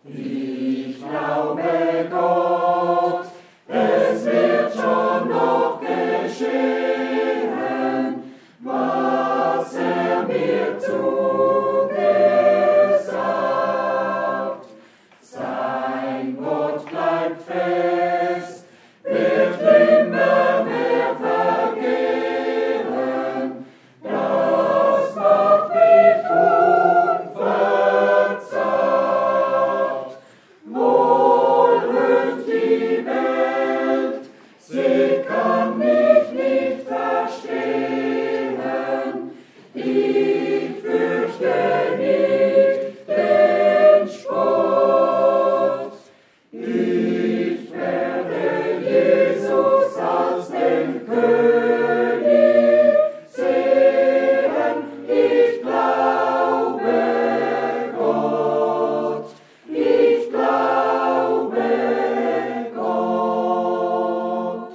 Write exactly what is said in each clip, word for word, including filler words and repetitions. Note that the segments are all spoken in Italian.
Ich glaube Gott, es wird schon noch geschehen, was er mir zugesagt. Sein Wort bleibt fest, wird immer mehr vergehen, das macht mich unverzagt. Wohl ruft die Welt, sie kann mich nicht verstehen, ich fürchte nicht den Spott. Ich werde Jesus als den König sehen, ich glaube Gott, ich glaube Gott.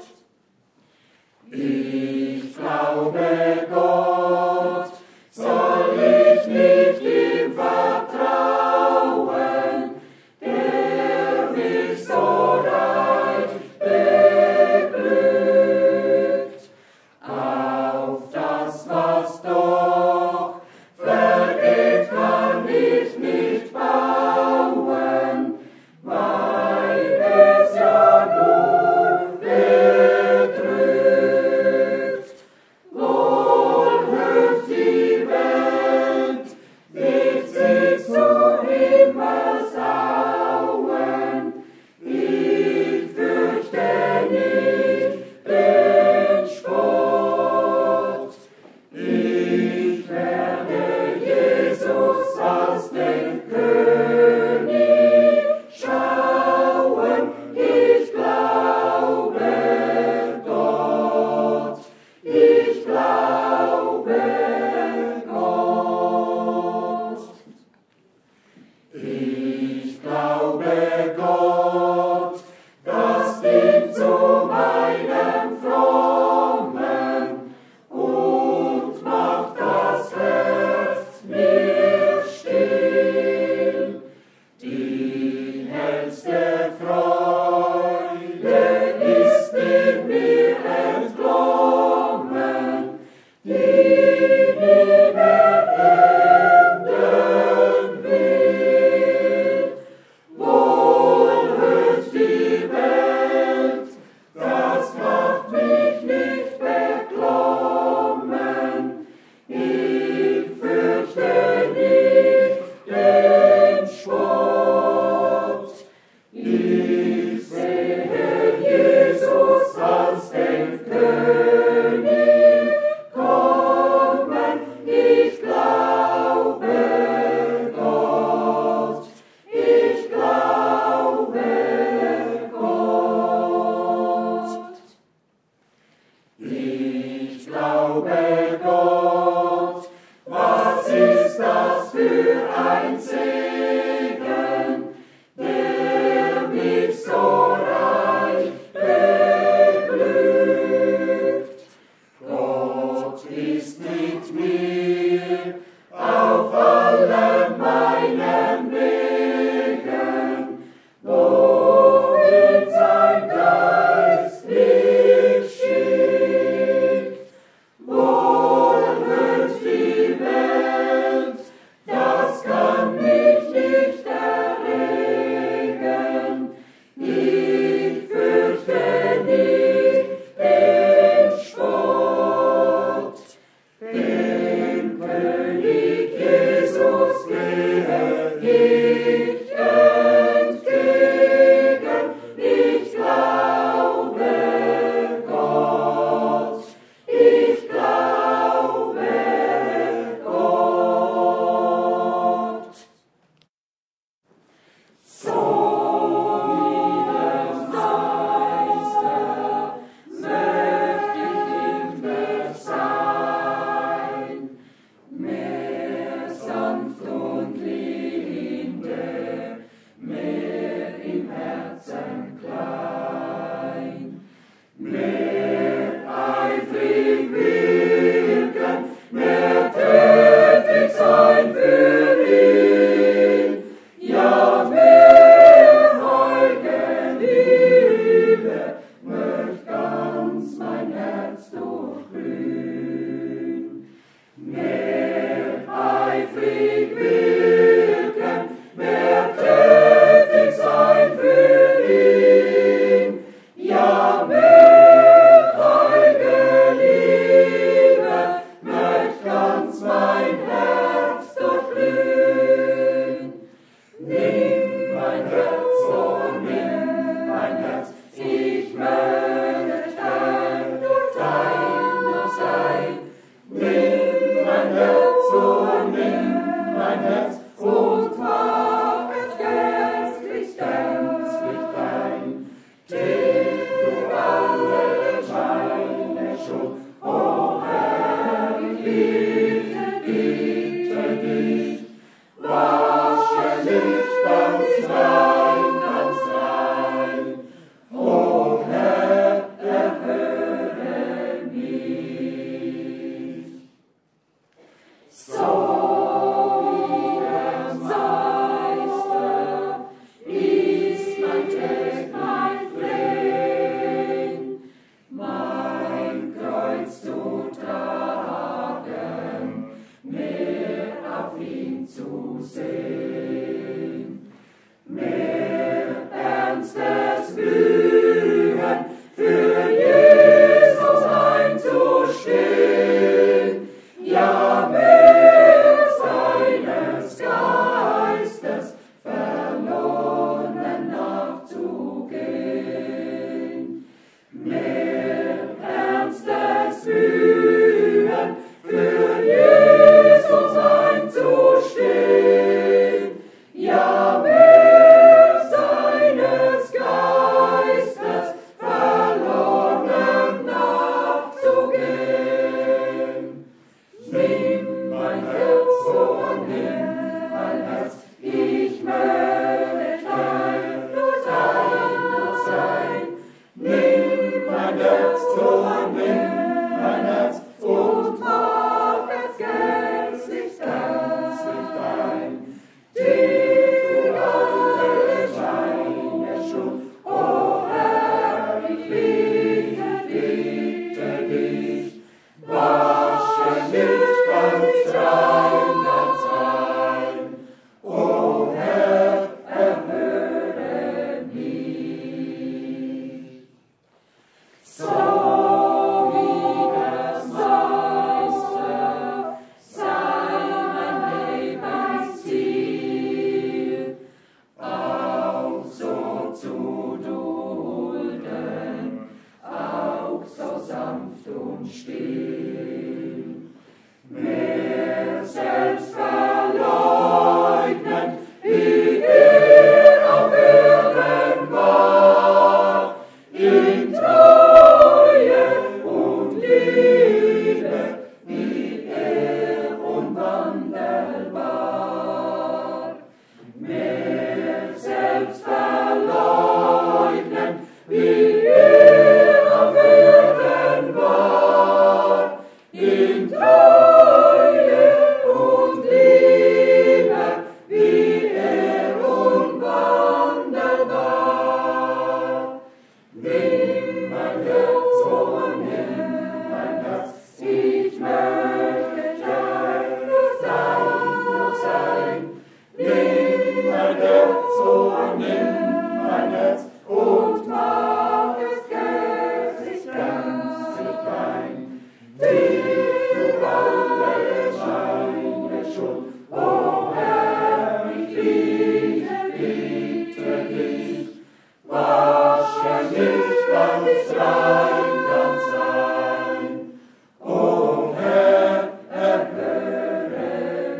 Ich glaube Gott, soll ich nicht ihm vertrauen, der mich so reich beglückt. Auf das, was doch vergeht, kann ich nicht bauen, weil es ja nur bedrückt. Wohl ruft die Welt, wird sie zu immer sauen, ich fürchte nicht den Spott. Ich werde Jesus als den König schauen, ich glaube Gott, ich glaube Gott. Ich glaube Gott, das dient zu meinem Frommen und macht das Herz mir still. Die hellste Freude ist in mir entglommen, die nie mehr enden will. Wohl ruft die Welt, das macht mich nicht beklommen, ich fürchte nicht den Spott. Ich sehe Jesus als den König kommen, ich glaube Gott, ich glaube Gott. Ich glaube Gott, was ist das für ein Segen, der mich so reich beglückt. Gott ist mit mir auf allen meinen Wegen, wohin sein Geist mich schickt. Wohl ruft die Welt, das kann mich nicht erregen, ich fürchte nicht den Spott. Dem König Jesus gehe ich entgegen, ich glaube Gott, ich glaube Gott. So lieben Meister, möcht ich ihm wert sein, mehr sanft und liebend und still. Mehr selbst verleugnen, wie er auf Erden war, in Treue und Liebe, wie er unwandelbar. Mehr selbst verleugnen, wie er auf Erden war, in Treue und Liebe, wie er unwandelbar. Nimm mein Herz, oh nimm mein Herz, ich möchte nur sein, nur sein. Nimm mein Herz, oh nimm mein Herz, und mach es gänzlich, gänzlich dein. Tilg du alle meine Schuld, o Herr, ich bitte, bitte dich. Wasche mich ganz rein, ganz rein. O Herr, erhöre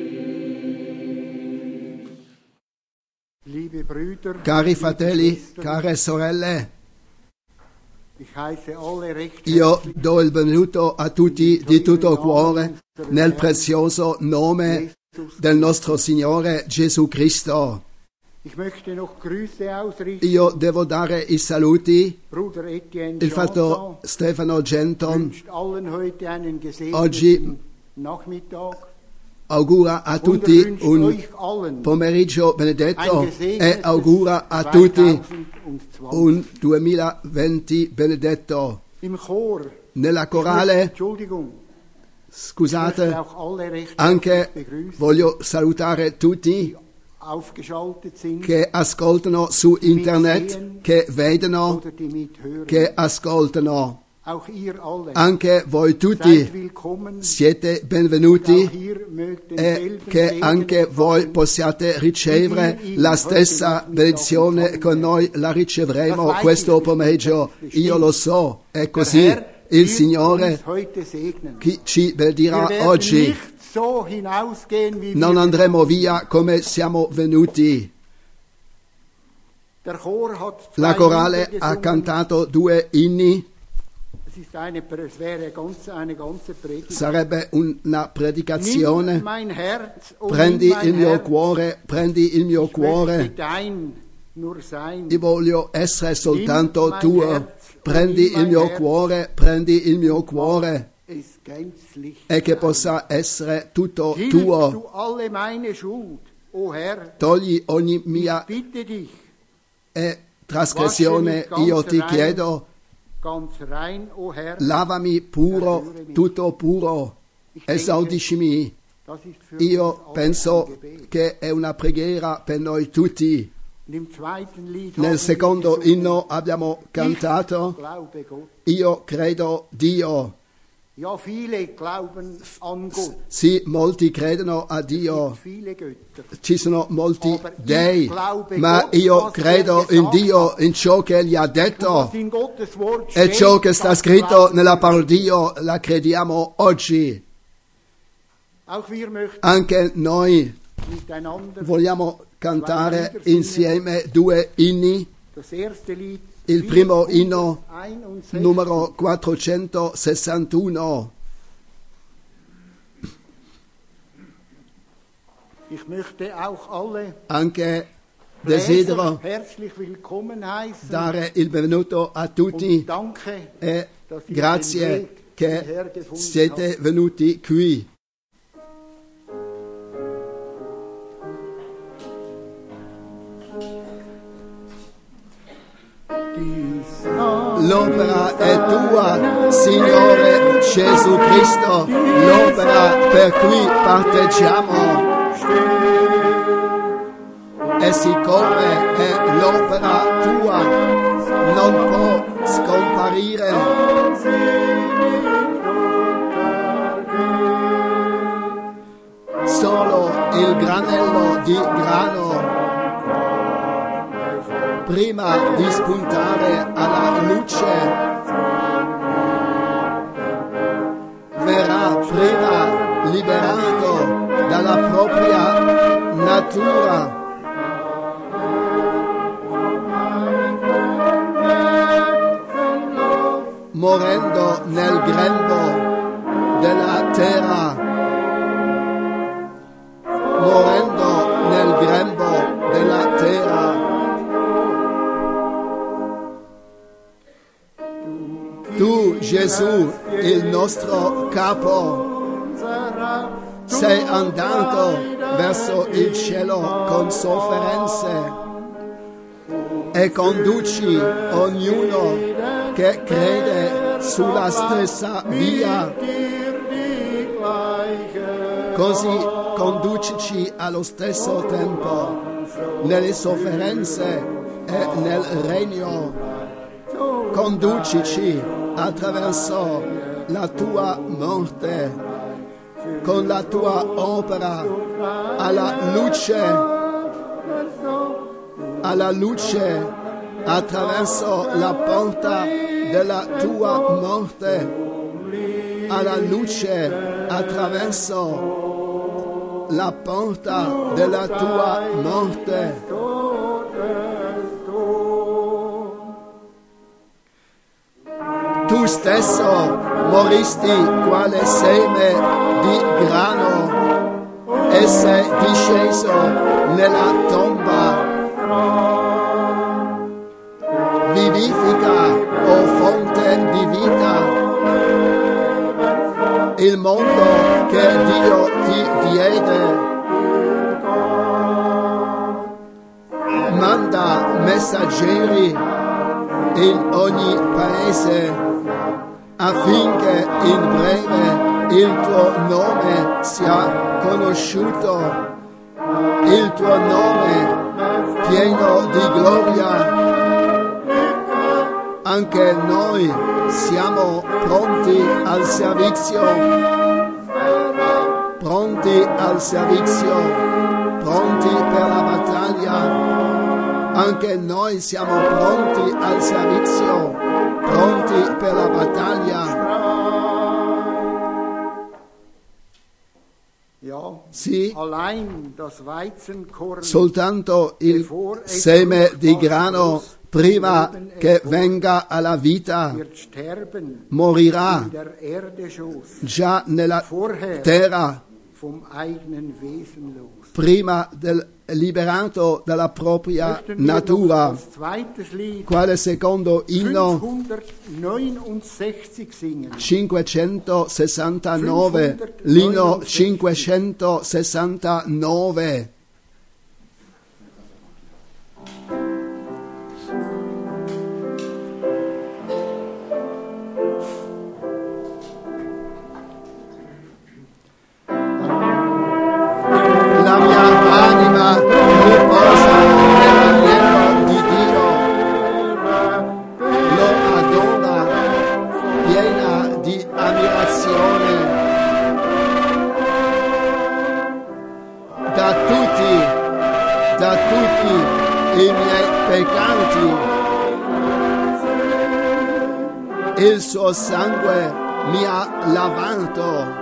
mich. Liebe Brüder, Cari liebe fratelli, Schwestern, care sorelle, ich heiße alle recht io herzlich do il benvenuto a tutti di tutto cuore nel prezioso nome del nostro Signore Gesù Cristo. Ich möchte noch Grüße ausrichten. Io devo dare i saluti. Bruder Etienne Il fratello Janton Stefano Genton wünscht allen heute einen Oggi gesegneten Nachmittag. augura a Und er tutti wünscht un euch allen pomeriggio benedetto ein e gesegnetes augura a tutti zweitausendzwanzig. un duemilaventi benedetto. Im Chor, Nella corale, Entschuldigung, ich scusate, möchte auch alle recht anche herzlich begrüßen, voglio salutare tutti die aufgeschaltet sind che ascoltano su internet, che vedono, oder die mithören. che ascoltano. Auch ihr alle. Anche voi Seid tutti willkommen. siete Auch benvenuti ihr mögt e denselben che Segen anche voi empfangen. possiate ricevere la stessa benedizione con noi, la riceveremo questo pomeriggio. Io lo so, è Der così. Herr Il wird Signore uns heute segnen. chi ci Wir benedirà werden oggi. nicht so hinausgehen, wie Non wir andremo via come siamo venuti. Der Chor hat zwei La corale Lieder ha gesungen. cantato due inni. Es ist eine, es wäre ganz, eine ganze Predigt. Sarebbe una predicazione. Nimm mein Herz, oh Prendi nimm mein il mio Herz. cuore, prendi il mio Ich möchte cuore. dein nur sein. Io voglio essere soltanto mein tuo. Herz, Prendi nimm il mein mio Herz. cuore, prendi il mio cuore. Es gänzlich E che sein. possa essere tutto Hilf tuo. du alle meine Schuld, o Herr, Togli ogni mia bitte dich, eh, trasgressione, io ti chiedo, ganz rein, o Herr. lavami puro, tutto puro, esaudiscimi. Das ist für uns Io alle ein penso Gebet. che è una preghiera per noi tutti. Und im zweiten Lied Nel haben secondo wir gesungen, inno abbiamo cantato, Ich glaube Gott. io credo Dio. Ja, viele glauben an Gott. Sì, molti credono a Dio, Viele Götter. ci sono molti Aber ich dei, glaube ma Gott, io was credo er in gesagt Dio, hat. in ciò che Egli ha Und detto. was in Gottes Wort E ciò steht, che sta das scritto glauben nella wir. parola di Dio la crediamo oggi. Auch wir möchten Anche noi miteinander vogliamo cantare insieme due inni. das erste Lied, Il primo inno, vierhunderteinundsechzig, numero quattrocentosessantuno. Ich möchte auch alle Anche Leser desidero herzlich willkommen heißen dare il benvenuto a tutti und danke, e dass ihr den grazie Weg hierher che gefunden siete habt. venuti qui. L'opera è tua, Signore Gesù Cristo, l'opera per cui parteggiamo. E siccome è l'opera tua, non può scomparire. Solo il granello di grano prima di spuntare alla luce della propria natura. Morendo nel grembo della terra, morendo nel grembo della terra. Tu, Gesù, il nostro capo, sei andato verso il cielo con sofferenze e conduci ognuno che crede sulla stessa via. Così conducici allo stesso tempo nelle sofferenze e nel regno. Conducici attraverso la tua morte con la tua opera alla luce, alla luce attraverso la porta della tua morte, alla luce attraverso la porta della tua morte. Tu stesso moristi quale seme di grano e sei disceso nella tomba. Vivifica, o fonte di vita, il mondo che Dio ti diede. Manda messaggeri in ogni paese affinché in breve il tuo nome sia conosciuto, il tuo nome pieno di gloria. Anche noi siamo pronti al servizio, pronti al servizio, pronti per la battaglia. Anche noi siamo pronti al servizio, pronti per la battaglia. Sì, soltanto il seme di grano, prima che venga alla vita, morirà già nella terra, prima del liberato dalla propria natura. Quale secondo inno? cinquecentosessantanove, l'inno cinquecentosessantanove. La mia anima riposa nell'agnello di Dio, lo adora piena di ammirazione. Da tutti, da tutti i miei peccati, il suo sangue mi ha lavato.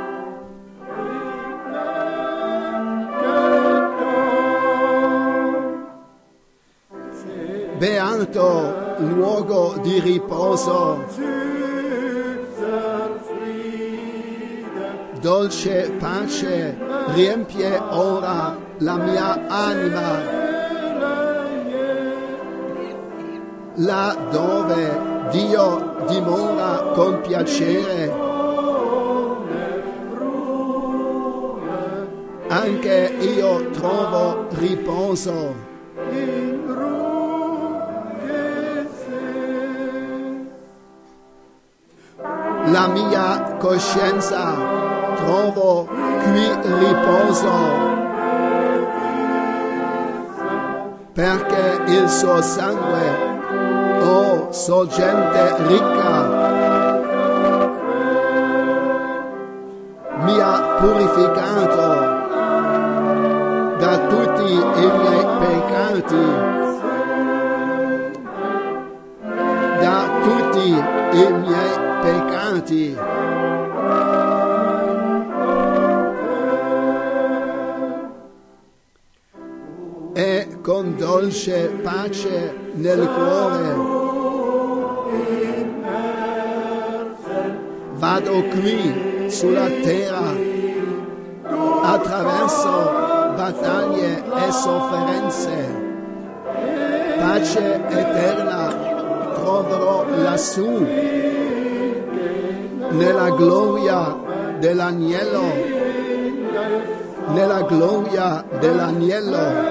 Beato luogo di riposo, dolce pace riempie ora la mia anima, là dove Dio dimora con piacere. Anche io trovo riposo. La mia coscienza trovo qui riposo, perché il suo sangue, oh sorgente ricca, mi ha purificato da tutti i miei peccati, da tutti i miei peccati. con dolce pace nel cuore. Vado qui sulla terra attraverso battaglie e sofferenze. Pace eterna troverò lassù nella gloria dell'agnello, nella gloria dell'agnello.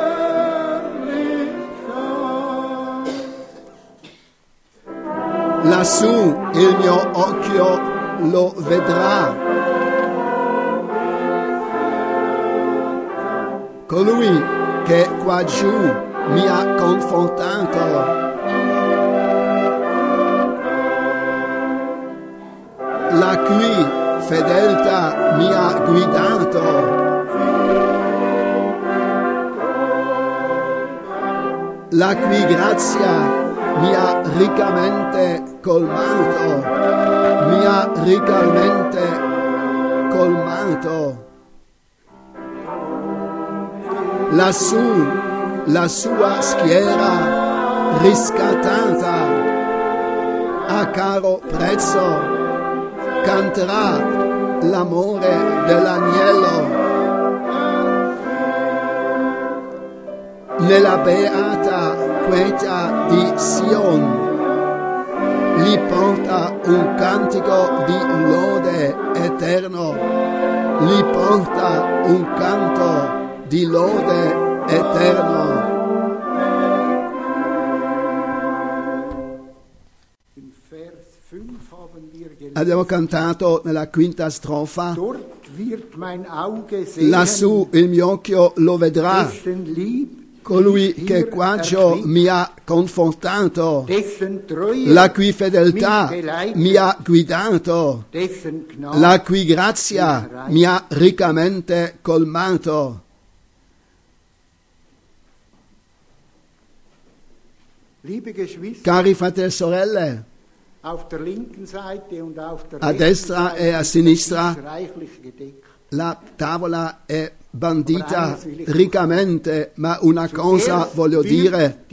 Lassù il mio occhio lo vedrà. Colui che qua giù mi ha confortato. La cui fedeltà mi ha guidato. La cui grazia mi ha riccamente colmato, mi ha riccamente colmato. Lassù la sua schiera riscattata a caro prezzo canterà l'amore dell'agnello. Nella beata quieta di Sion gli porta un cantico di lode eterno, gli porta un canto di lode eterno. Abbiamo cantato nella quinta strofa: lassù il mio occhio lo vedrà, colui che quaggio mi ha confortato, la cui fedeltà mi ha guidato, la cui grazia mi ha riccamente colmato. Cari fratelli e sorelle, a destra e a sinistra la tavola è bandita riccamente, ma una cosa voglio dire: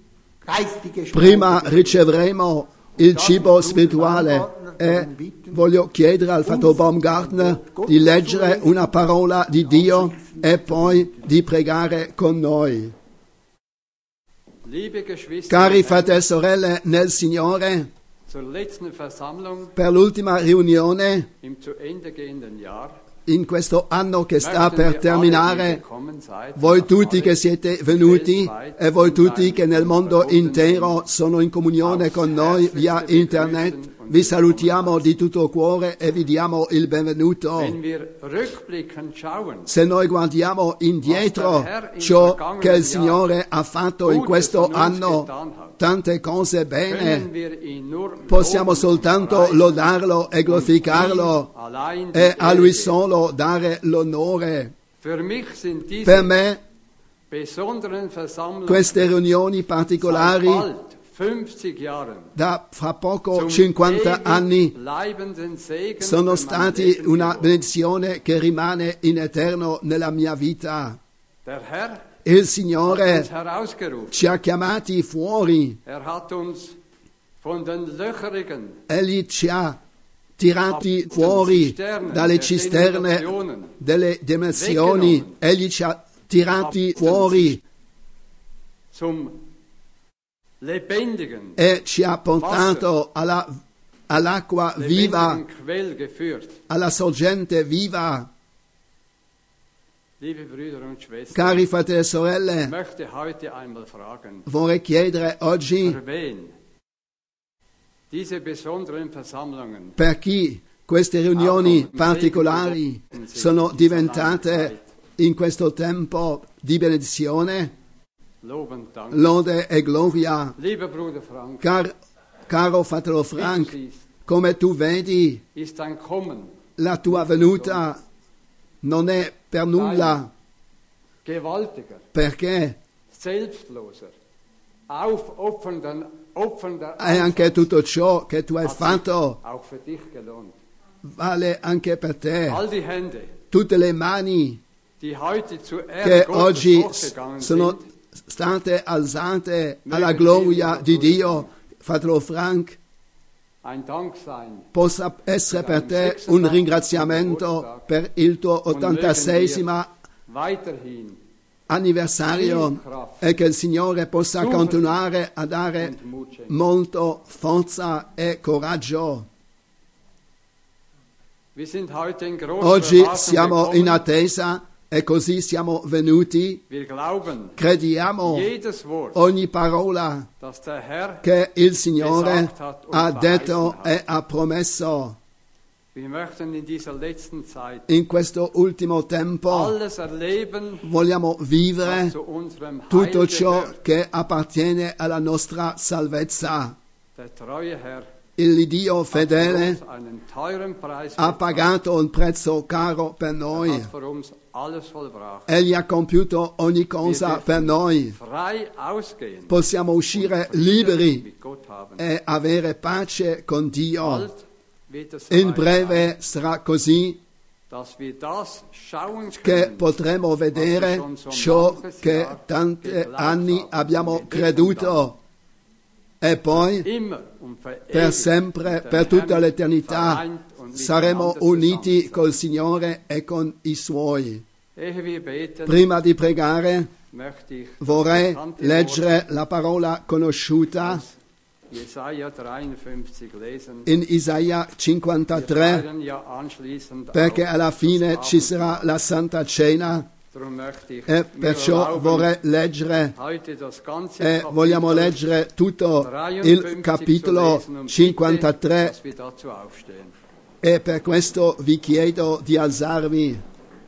prima riceveremo il cibo spirituale e voglio chiedere al fratello Baumgartner di leggere una parola di Dio e poi di pregare con noi. Cari fratelli e sorelle nel Signore, per l'ultima riunione in questo anno che sta per terminare, voi tutti che siete venuti e voi tutti che nel mondo intero sono in comunione con noi via internet, vi salutiamo di tutto cuore e vi diamo il benvenuto. Se noi guardiamo indietro ciò che il Signore ha fatto in questo anno, tante cose bene, possiamo soltanto lodarlo e glorificarlo e a Lui solo dare l'onore. Per me queste riunioni particolari da fra poco cinquanta anni sono stati una benedizione che rimane in eterno nella mia vita. Il Signore ci ha chiamati fuori, Egli ci ha tirati fuori dalle cisterne delle dimensioni, Egli ci ha tirati fuori e ci ha portato alla, all'acqua viva, alla sorgente viva. Cari fratelli e sorelle, vorrei chiedere oggi per chi queste riunioni particolari sono diventate in questo tempo di benedizione, lode e gloria. Car, caro fratello Frank, come tu vedi, la tua venuta non è per nulla, perché è anche tutto ciò che tu hai fatto vale anche per te. Tutte le mani che oggi sono state alzate alla gloria di Dio, fratello Frank, possa essere per te un ringraziamento per il tuo ottantaseiesimo anniversario e che il Signore possa continuare a dare molto forza e coraggio. Oggi siamo in attesa e così siamo venuti. Crediamo ogni parola che il Signore ha detto e ha promesso. In questo ultimo tempo vogliamo vivere tutto ciò che appartiene alla nostra salvezza. Il Dio fedele ha pagato un prezzo caro per noi. Egli ha compiuto ogni cosa per noi. Possiamo uscire liberi e avere pace con Dio. In breve sarà così che potremo vedere ciò che tanti anni abbiamo creduto e poi per sempre, per tutta l'eternità, saremo uniti col Signore e con i Suoi. Prima di pregare vorrei leggere la parola conosciuta in Isaia cinquantatré, perché alla fine ci sarà la Santa Cena e perciò vorrei leggere e vogliamo leggere tutto il capitolo cinquantatré e per questo vi chiedo di alzarvi.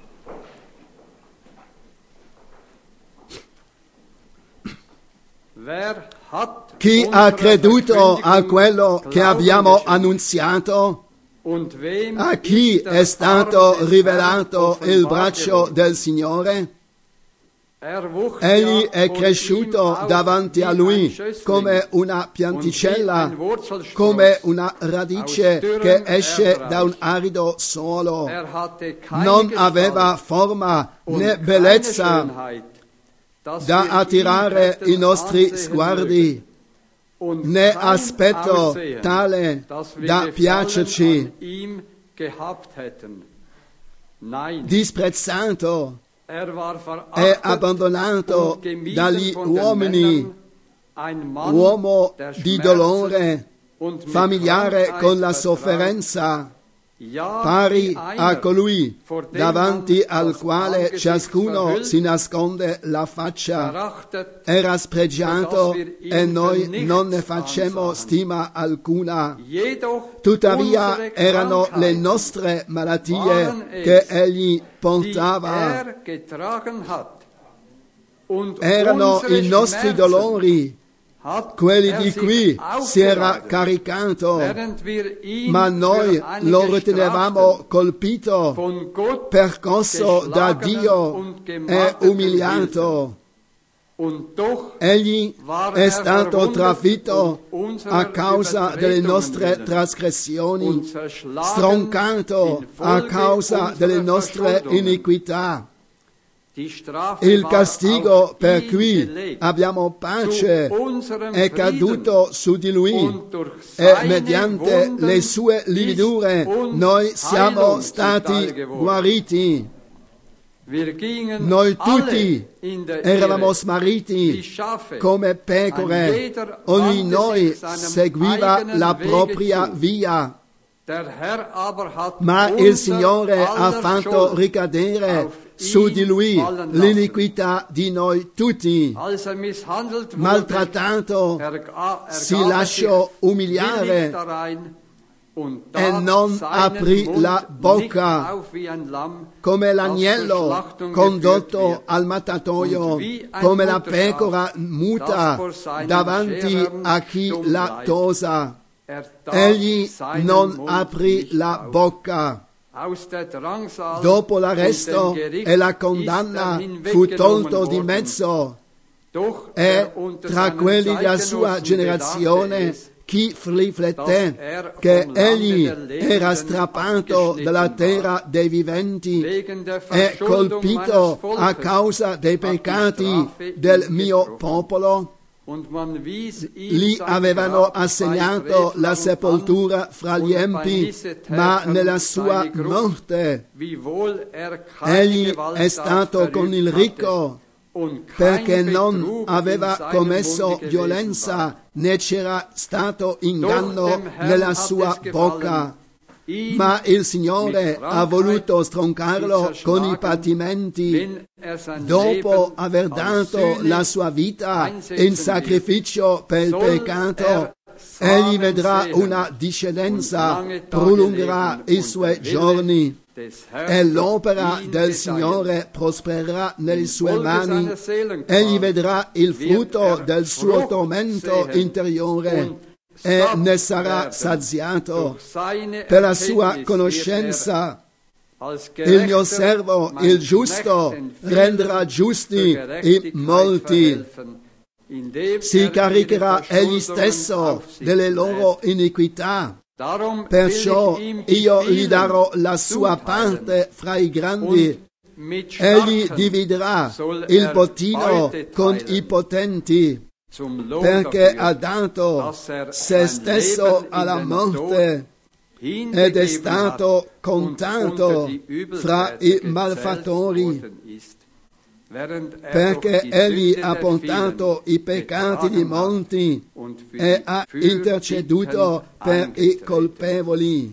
Chi ha creduto a quello che abbiamo annunziato? A chi è stato rivelato il braccio del Signore? Egli è cresciuto davanti a lui come una pianticella, come una radice che esce da un arido suolo. Non aveva forma né bellezza da attirare i nostri sguardi, né aspetto tale da piacerci. Disprezzato e abbandonato dagli uomini, uomo di dolore, familiare con la sofferenza, pari a colui davanti al quale ciascuno si nasconde la faccia. Era spregiato e noi non ne facemmo stima alcuna. Tuttavia erano le nostre malattie che egli portava. Erano i nostri dolori, quelli di cui si era caricato, ma noi lo ritenevamo colpito, percosso da Dio e umiliato. Egli è stato trafitto a causa delle nostre trasgressioni, stroncato a causa delle nostre iniquità. Il castigo per cui abbiamo pace è caduto su di lui e mediante le sue lividure noi siamo stati guariti. Noi tutti eravamo smarriti come pecore, ognuno di noi seguiva la propria via. Ma il Signore ha fatto ricadere su di lui l'iniquità di noi tutti. Maltrattato, si lasciò umiliare e non aprì la bocca, come l'agnello condotto al mattatoio, come la pecora muta davanti a chi la tosa. Egli non aprì la bocca. Dopo l'arresto e la condanna fu tolto di mezzo, e tra quelli della sua generazione chi riflette che egli era strappato dalla terra dei viventi e colpito a causa dei peccati del mio popolo? Gli avevano assegnato la sepoltura fra gli empi, ma nella sua morte egli è stato con il ricco, perché non aveva commesso violenza, né c'era stato inganno nella sua bocca. Ma il Signore ha voluto stroncarlo con i patimenti. Dopo aver dato la sua vita in sacrificio per il peccato, egli vedrà una discendenza, prolungherà i suoi giorni e l'opera del Signore prospererà nelle sue mani. Egli vedrà il frutto del suo tormento interiore e ne sarà saziato per la sua conoscenza. Il mio servo, il giusto, renderà giusti i molti. Si caricherà egli stesso delle loro iniquità. Perciò io gli darò la sua parte fra i grandi. Egli dividerà il bottino con i potenti, perché ha dato se stesso alla morte ed è stato contato fra i malfattori, perché egli ha portato i peccati di molti e ha interceduto per i colpevoli.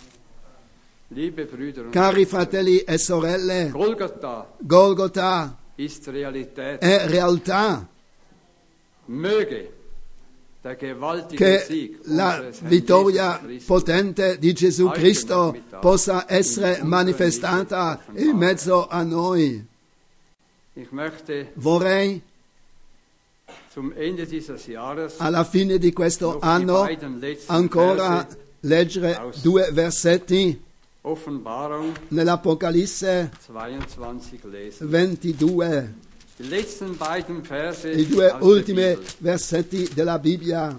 Cari fratelli e sorelle, Golgotha è realtà. Che la vittoria potente di Gesù Cristo possa essere manifestata in mezzo a noi. Vorrei alla fine di questo anno ancora leggere due versetti nell'Apocalisse ventidue. I due ultimi versetti della Bibbia.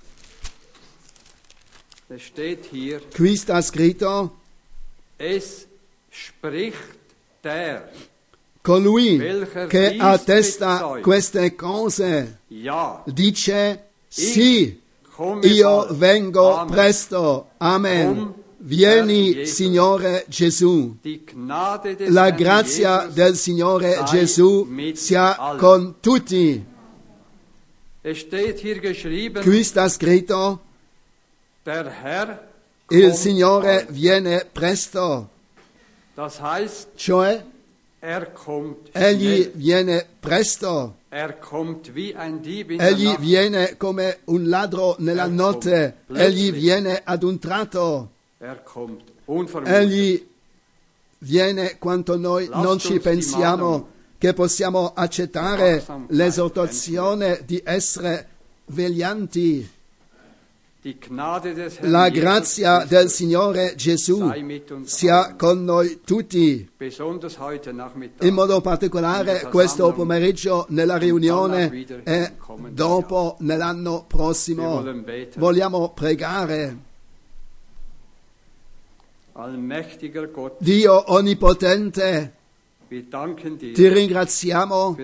Qui sta scritto: Es spricht der, colui che attesta queste cose dice sì, io vengo presto. Amen. Vieni, Signore Gesù. La grazia del Signore Gesù sia con tutti. Qui sta scritto: il Signore viene presto. Cioè, egli viene presto. Egli viene come un ladro nella notte. Egli viene ad un tratto. Egli viene quando noi non ci pensiamo che possiamo accettare l'esortazione di essere veglianti. La grazia del Signore Gesù sia con noi tutti, in modo particolare questo pomeriggio nella riunione e dopo nell'anno prossimo. Vogliamo pregare. Dio Onnipotente, ti ringraziamo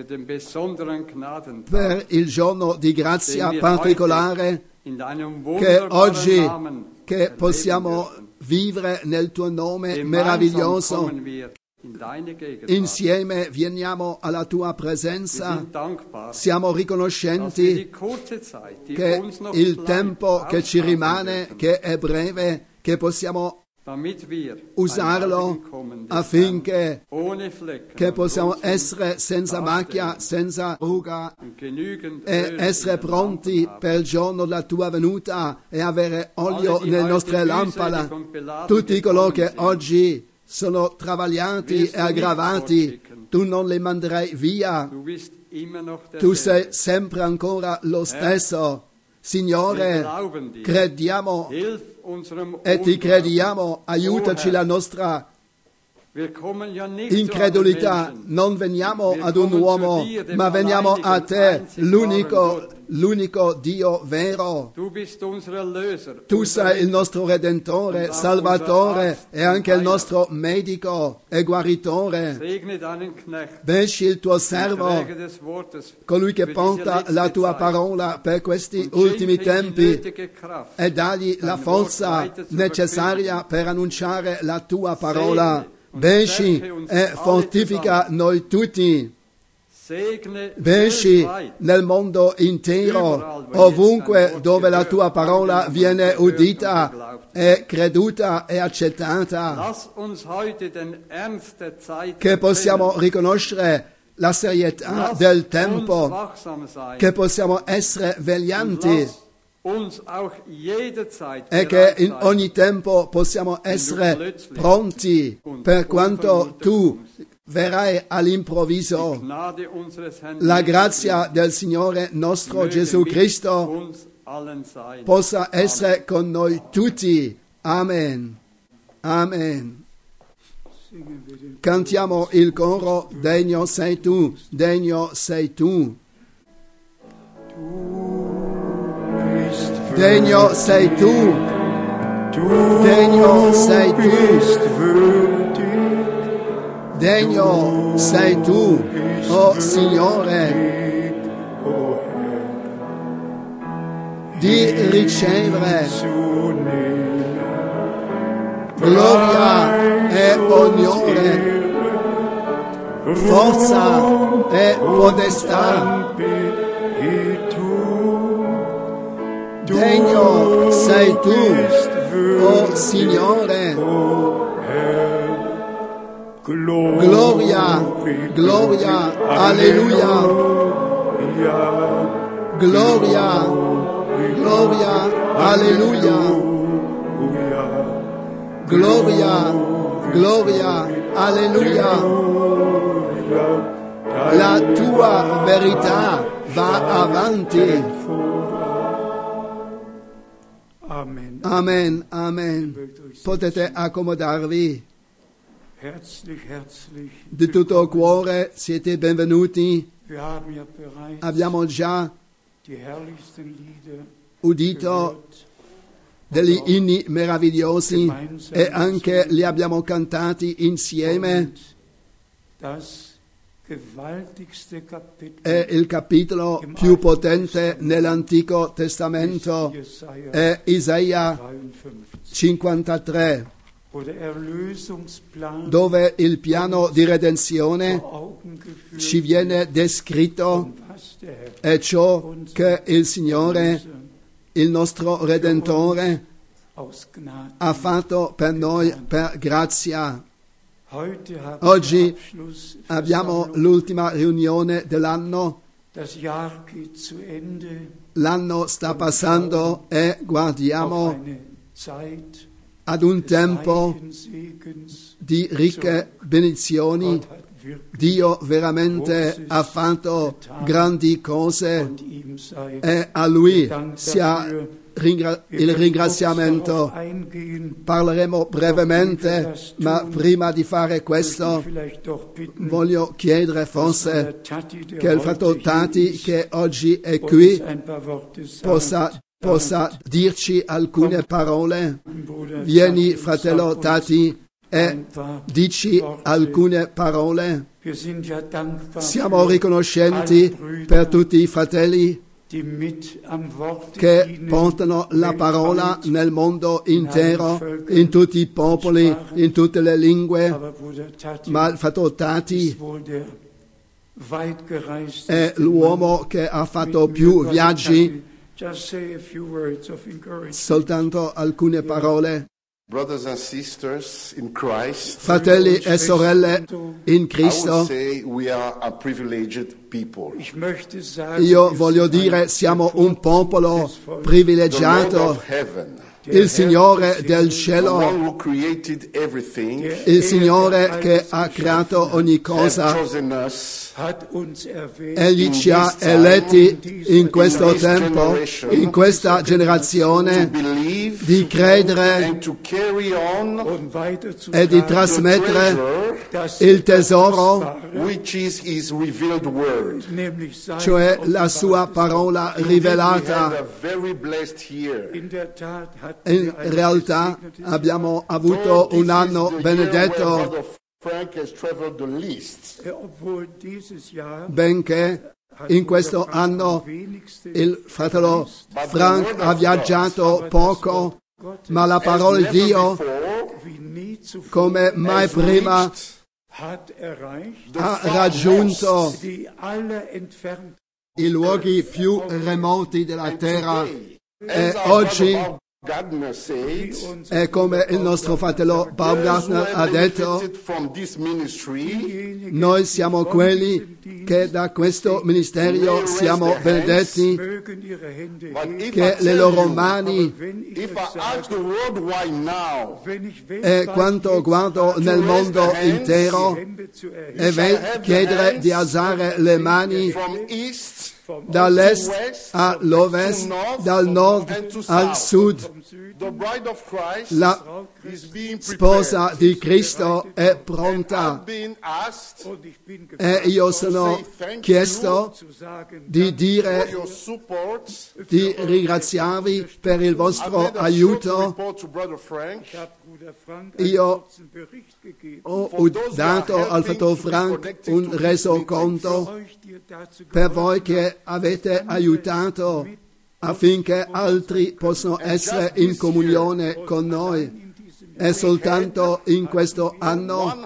per il giorno di grazia particolare che oggi che possiamo vivere nel tuo nome meraviglioso. Insieme veniamo alla tua presenza. Siamo riconoscenti che il tempo che ci rimane, che è breve, che possiamo usarlo affinché che possiamo essere senza macchia, senza ruga e essere pronti per il giorno della tua venuta e avere olio nelle nostre lampade. Tutti coloro che oggi sono travagliati e aggravati, tu non li manderai via. Tu sei sempre ancora lo stesso. Signore, crediamo e ti crediamo, aiutaci la nostra incredulità, non veniamo ad un uomo, ma veniamo a te, l'unico, l'unico Dio vero. Tu sei il nostro Redentore, Salvatore e anche il nostro medico e guaritore. Benedici il tuo servo, colui che porta la tua parola per questi ultimi tempi, e dagli la forza necessaria per annunciare la tua parola. Benedici e fortifica noi tutti. Benedici nel mondo intero, ovunque dove la tua parola viene udita e creduta e accettata. Che possiamo riconoscere la serietà del tempo, che possiamo essere veglianti e che in ogni tempo possiamo essere pronti per quanto tu verrai all'improvviso. La grazia del Signore nostro Gesù Cristo possa essere con noi tutti. Amen. Amen. Cantiamo il coro: degno sei tu, degno sei tu. Degno sei tu, degno sei tu, degno sei tu, oh Signore, di ricevere gloria e onore, forza e potestà. Degno sei tu, oh Signore, gloria, gloria, alleluia, gloria, gloria, alleluia, gloria, gloria, alleluia. La tua verità va avanti. Amen, amen. Potete accomodarvi. Di tutto cuore siete benvenuti. Abbiamo già udito degli inni meravigliosi e anche li abbiamo cantati insieme. È il capitolo più potente nell'Antico Testamento, è Isaia cinquantatré, dove il piano di redenzione ci viene descritto e ciò che il Signore, il nostro Redentore, ha fatto per noi per grazia. Oggi abbiamo l'ultima riunione dell'anno, l'anno sta passando e guardiamo ad un tempo di ricche benedizioni. Dio veramente ha fatto grandi cose e a Lui sia Ringra- il ringraziamento. Parleremo brevemente, ma prima di fare questo voglio chiedere forse che il fratello Tati, che oggi è qui, possa, possa dirci alcune parole. Vieni, fratello Tati, e dici alcune parole. Siamo riconoscenti per tutti i fratelli che portano la parola nel mondo intero, in tutti i popoli, in tutte le lingue, ma il fratello Tati è l'uomo che ha fatto più viaggi. Soltanto alcune parole. Brothers and sisters in Christ, fratelli e sorelle in Cristo, we are a privileged people. Io voglio dire siamo un popolo privilegiato. il Signore del the cielo, one who created everything, il Signore che ha creato ogni has cosa, chosen us Egli ci ha eletti in questo tempo, in questa generazione, di credere and to carry on e di trasmettere il tesoro, which is his revealed word. cioè la sua parola Indeed, we had rivelata. a very blessed year. In realtà abbiamo avuto Though this un anno is the year where benedetto, Brother Frank has traveled the least. benché in questo anno il fratello Frank ha viaggiato poco, ma la parola di Dio, come mai prima, ha raggiunto i luoghi più remoti della terra. E oggi, Gardner said, è come il nostro fratello Baumgartner ha detto, from this ministry, noi siamo quelli che da questo ministerio siamo benedetti, but if che I le tell loro you, mani, if I ask the world why now, e quanto guardo nel mondo intero, e ve- chiedere di alzare le mani from east dall'est all'ovest, dal nord al sud, the bride of Christ la is being sposa prepared. di Cristo è I've pronta, been asked e io sono chiesto di for dire, your support. di ringraziarvi per il I've vostro made a short aiuto. report to Brother Frank. Io ho dato al fratello Frank un resoconto per voi che avete aiutato affinché altri possano essere in comunione con noi. E soltanto in questo anno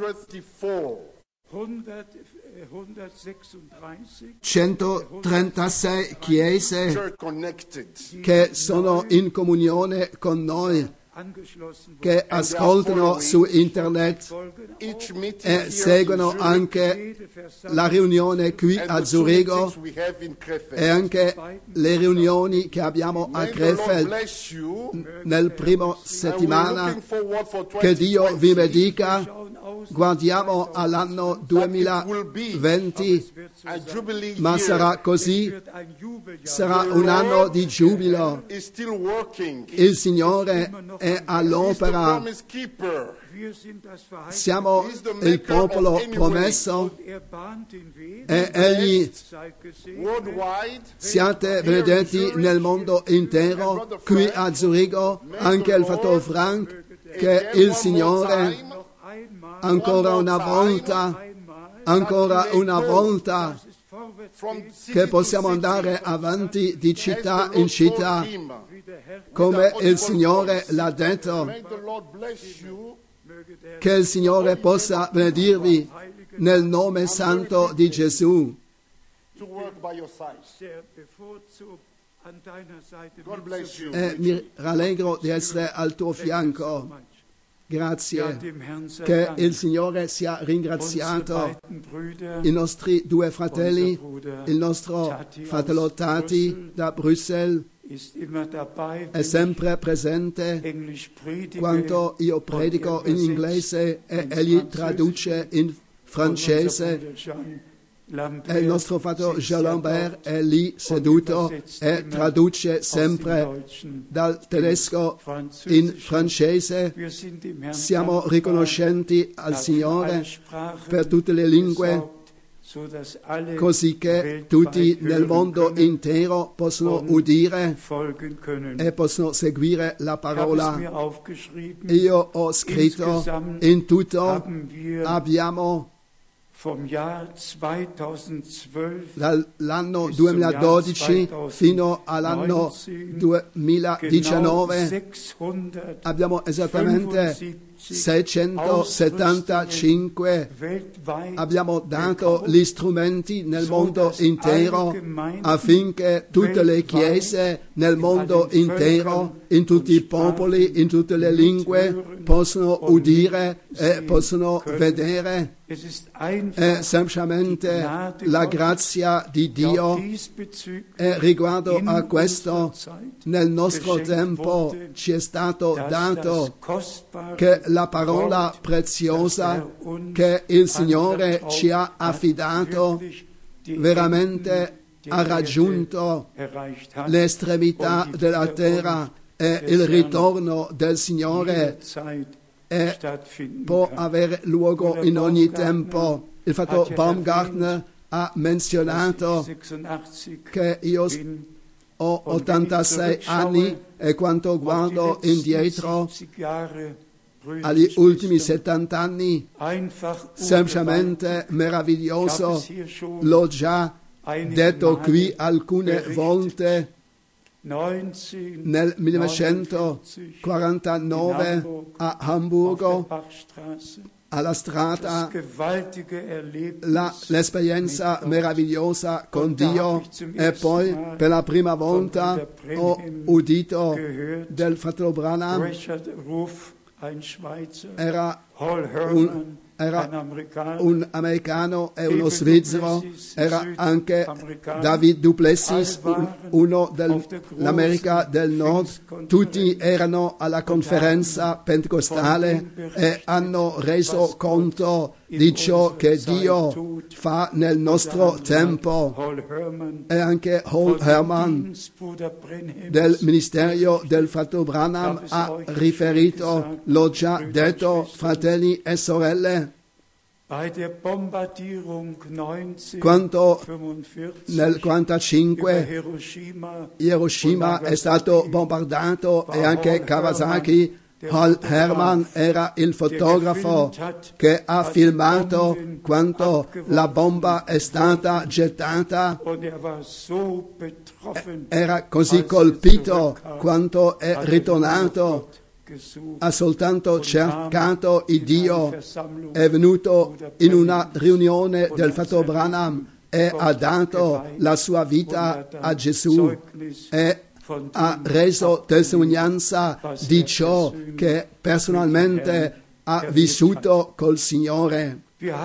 centotrentasei chiese Church connected. che sono in comunione con noi, che ascoltano su internet Each meeting e here seguono in anche la riunione qui and a the two Zurigo meetings we have in Krefeld. e anche le riunioni che abbiamo a May the Lord Krefeld bless you. nel primo And we're settimana. looking forward for Che Dio vi twenty twenty. benedica. Guardiamo all'anno duemilaventi, A jubilee ma year sarà così, sarà un anno di giubilo. is still working. Il Signore è He's the all'opera. promise keeper. Siamo il popolo promesso e Egli, Worldwide, siate benedetti nel mondo intero, qui a Zurigo, anche il fratello Frank, che il Signore ancora una volta, ancora una volta, from city che to possiamo city, andare avanti di as the città Lord in città, told him. come il Signore l'ha detto. May the Lord bless you. Che il Signore possa benedirvi nel nome santo di Gesù. To work by your side. God bless you. E mi rallegro di essere al tuo fianco. Grazie. Che il Signore sia ringraziato. I nostri due fratelli, il nostro fratello Tati da Bruxelles, è sempre presente quando io predico in inglese e egli traduce in francese. E il nostro fratello Jean Lambert è lì seduto e traduce sempre dal tedesco in francese. Siamo riconoscenti al Signore per tutte le lingue, così che tutti nel mondo intero possono udire e possono seguire la parola. Io ho scritto, in tutto abbiamo dall'anno duemiladodici fino all'anno duemiladiciannove abbiamo esattamente millenovecentosettantacinque abbiamo dato gli strumenti nel mondo intero affinché tutte le chiese nel mondo intero, in tutti i popoli, in tutte le lingue, possano udire e possono vedere. È semplicemente la grazia di Dio, e riguardo a questo nel nostro tempo ci è stato dato che la parola preziosa che il Signore ci ha affidato veramente ha raggiunto l'estremità della terra, e il ritorno del Signore e può avere luogo in ogni tempo. Il fratello Baumgartner ha menzionato che io ho ottantasei anni e quando guardo indietro agli ultimi settanta anni, semplicemente meraviglioso, l'ho già detto qui alcune volte. Nel millenovecentoquarantanove a Hamburgo, alla strada, la, l'esperienza meravigliosa con Dio, e poi per la prima volta ho udito del fratello Branham. Era un Era un americano e uno svizzero, era anche David Duplessis, uno dell'America del Nord. Tutti erano alla conferenza pentecostale e hanno reso conto di ciò che Dio fa nel nostro tempo. E anche Hall Herman del ministero del fratello Branham ha riferito, l'ho già detto, fratelli e sorelle, quando nel quarantacinque Hiroshima è stato bombardato e anche Kawasaki, Hall Herman era il fotografo che ha filmato quando la bomba è stata gettata. Era così colpito quando è ritornato. Ha soltanto cercato il Dio, è venuto in una riunione del fratello Branham e ha dato la sua vita a Gesù e ha reso testimonianza di ciò che personalmente ha vissuto col Signore.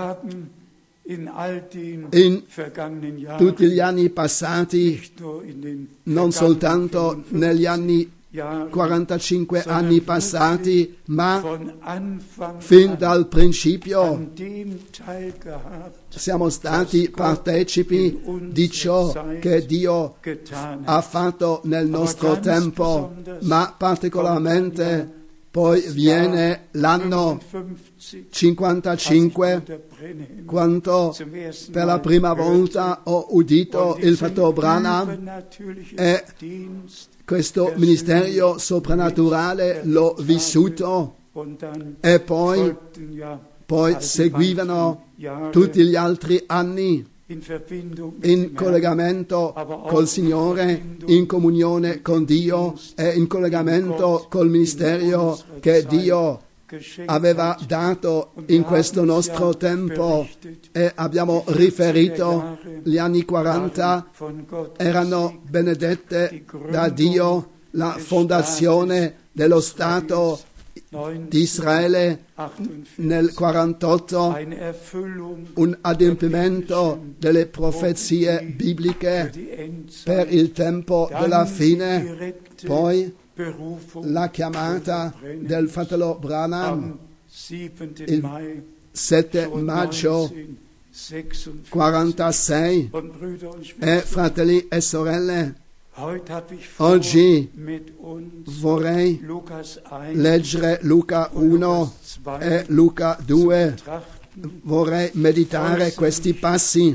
In tutti gli anni passati, non soltanto negli anni quarantacinque anni passati, ma fin dal principio siamo stati partecipi di ciò che Dio ha fatto nel nostro tempo, ma particolarmente poi viene l'anno cinquantacinque, quando per la prima volta ho udito il fratello Branham e questo ministero soprannaturale l'ho vissuto, e poi, poi seguivano tutti gli altri anni in collegamento col Signore, in comunione con Dio e in collegamento col ministero che Dio aveva dato in questo nostro tempo. E abbiamo riferito gli anni quaranta erano benedette da Dio, la fondazione dello Stato di Israele nel quarantotto, un adempimento delle profezie bibliche per il tempo della fine, poi la chiamata del fratello Branham il sette maggio quarantasei. E fratelli e sorelle, oggi vorrei leggere Luca uno e Luca due. Vorrei meditare questi passi.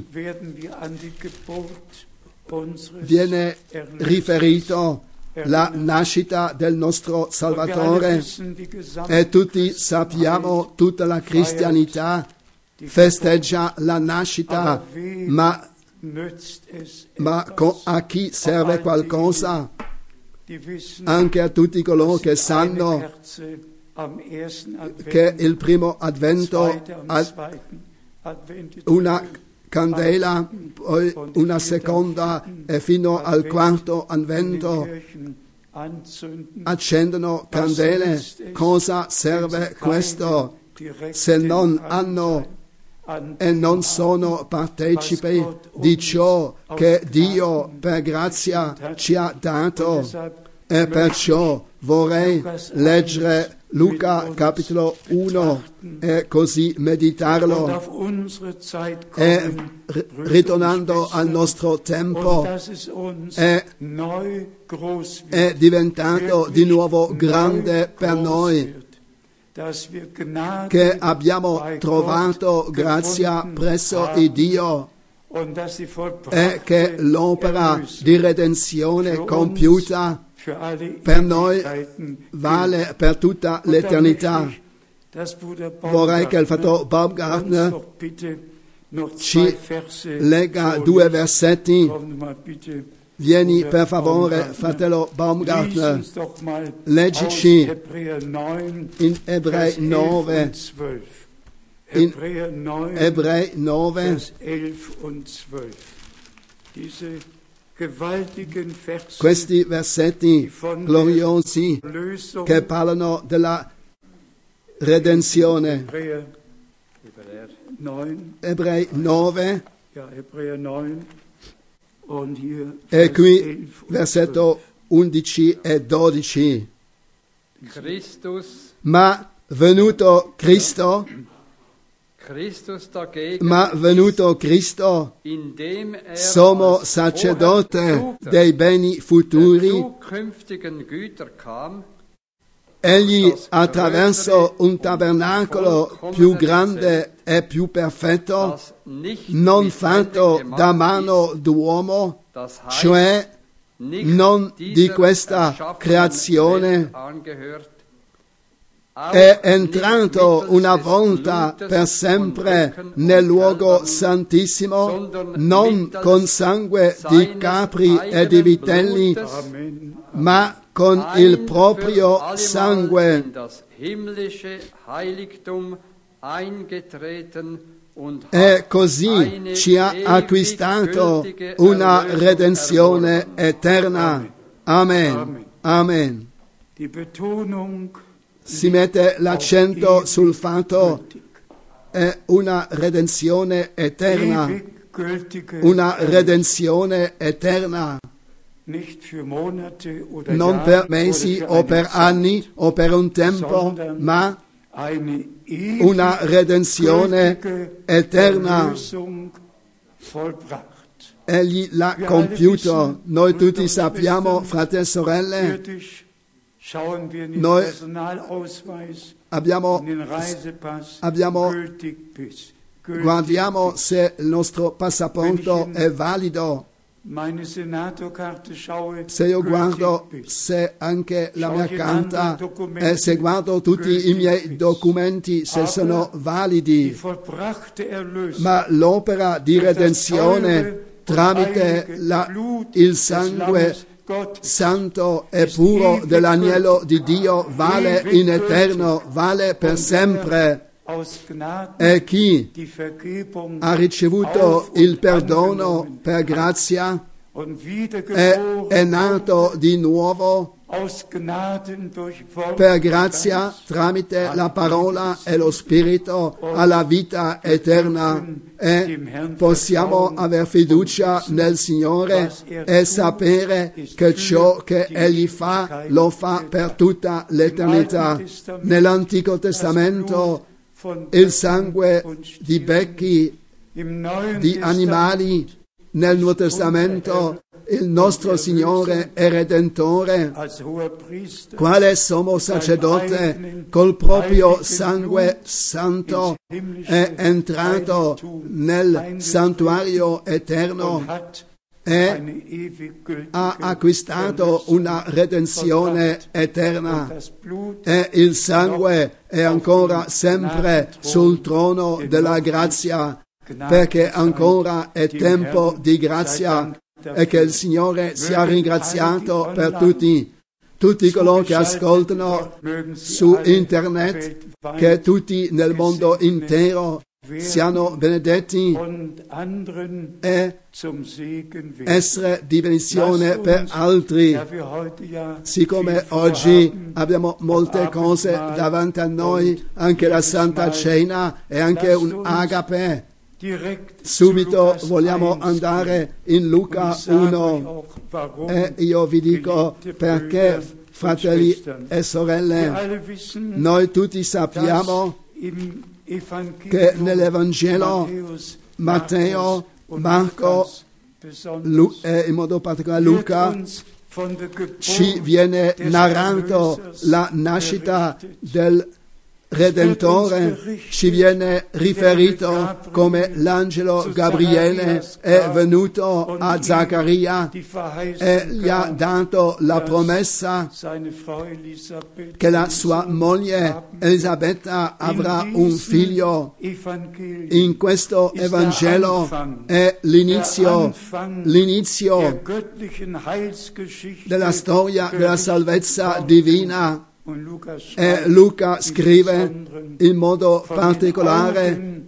Viene riferito la nascita del nostro Salvatore, e tutti sappiamo, tutta la cristianità festeggia la nascita, ma, ma a chi serve qualcosa? Anche a tutti coloro che sanno che il primo avvento ha una candela, poi una seconda e fino al quarto avvento accendono candele. Cosa serve questo se non hanno e non sono partecipi di ciò che Dio per grazia ci ha dato? E perciò vorrei leggere Luca capitolo uno e così meditarlo, e ritornando al nostro tempo è, è diventato di nuovo grande per noi che abbiamo trovato grazia presso il Dio e che l'opera di redenzione compiuta per noi vale per tutta l'eternità. Vorrei che il fratello Baumgartner ci legga due versetti. Vieni per favore, fratello Baumgartner, leggici in Ebrei nove, in Ebrei nove, questi versetti gloriosi che parlano della redenzione. Ebrei nove, e qui versetto undici e dodici. Ma venuto Cristo, ma venuto Cristo, sommo sacerdote dei beni futuri, egli attraverso un tabernacolo più grande e più perfetto, non fatto da mano d'uomo, cioè non di questa creazione, è entrato una volta per sempre nel luogo santissimo, non con sangue di capri e di vitelli, ma con il proprio sangue. E così ci ha acquistato una redenzione eterna. Amen. Amen. Si mette l'accento sul fatto è una redenzione eterna, una redenzione eterna, non per mesi o per anni o per un tempo, ma una redenzione eterna. Egli l'ha compiuto. Noi tutti sappiamo, fratelli e sorelle, noi abbiamo, abbiamo, guardiamo se il nostro passaporto è valido. Se io guardo se anche la mia carta e se guardo tutti i miei documenti se sono validi, ma l'opera di redenzione tramite la, il sangue santo e puro dell'agnello di Dio vale in eterno, vale per sempre. E chi ha ricevuto il perdono per grazia e è nato di nuovo per grazia tramite la parola e lo Spirito alla vita eterna, e possiamo avere fiducia nel Signore e sapere che ciò che Egli fa lo fa per tutta l'eternità. Nell'Antico Testamento il sangue di becchi, di animali, nel Nuovo Testamento il nostro Signore e Redentore, quale sommo sacerdote col proprio sangue santo è entrato nel santuario eterno e ha acquistato una redenzione eterna, e il sangue è ancora sempre sul trono della grazia, perché ancora è tempo di grazia, e che il Signore sia ringraziato per tutti. tutti coloro che ascoltano su internet, che tutti nel mondo intero siano benedetti e essere di benedizione per altri. Siccome oggi abbiamo molte cose davanti a noi, anche la Santa Cena e anche un agape, subito vogliamo andare in Luca uno e io vi dico perché, fratelli e sorelle, noi tutti sappiamo che nell'Evangelo Matteo, Marco Lu- e in modo particolare Luca ci viene narrato la nascita del Redentore, ci viene riferito come l'angelo Gabriele è venuto a Zaccaria e gli ha dato la promessa che la sua moglie Elisabetta avrà un figlio. In questo Evangelo è l'inizio, l'inizio della storia della salvezza divina. E Luca scrive in modo particolare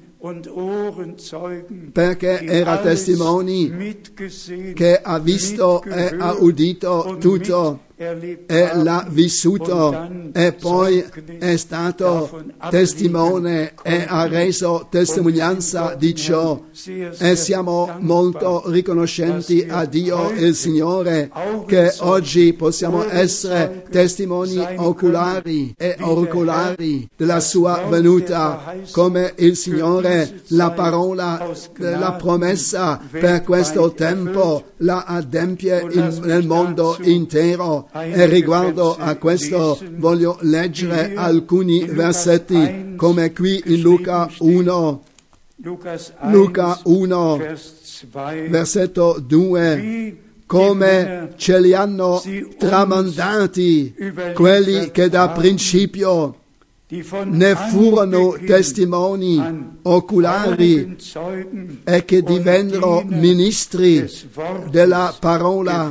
perché era testimone che ha visto e ha udito tutto e l'ha vissuto e poi è stato testimone e ha reso testimonianza di ciò e siamo molto riconoscenti a Dio il Signore che oggi possiamo essere testimoni oculari e auricolari della sua venuta, come il Signore la parola della promessa per questo tempo la adempie in, nel mondo intero. E riguardo a questo voglio leggere alcuni versetti come qui in Luca uno, Luca uno, versetto due, come ce li hanno tramandati quelli che da principio ne furono testimoni oculari e che divennero ministri della parola.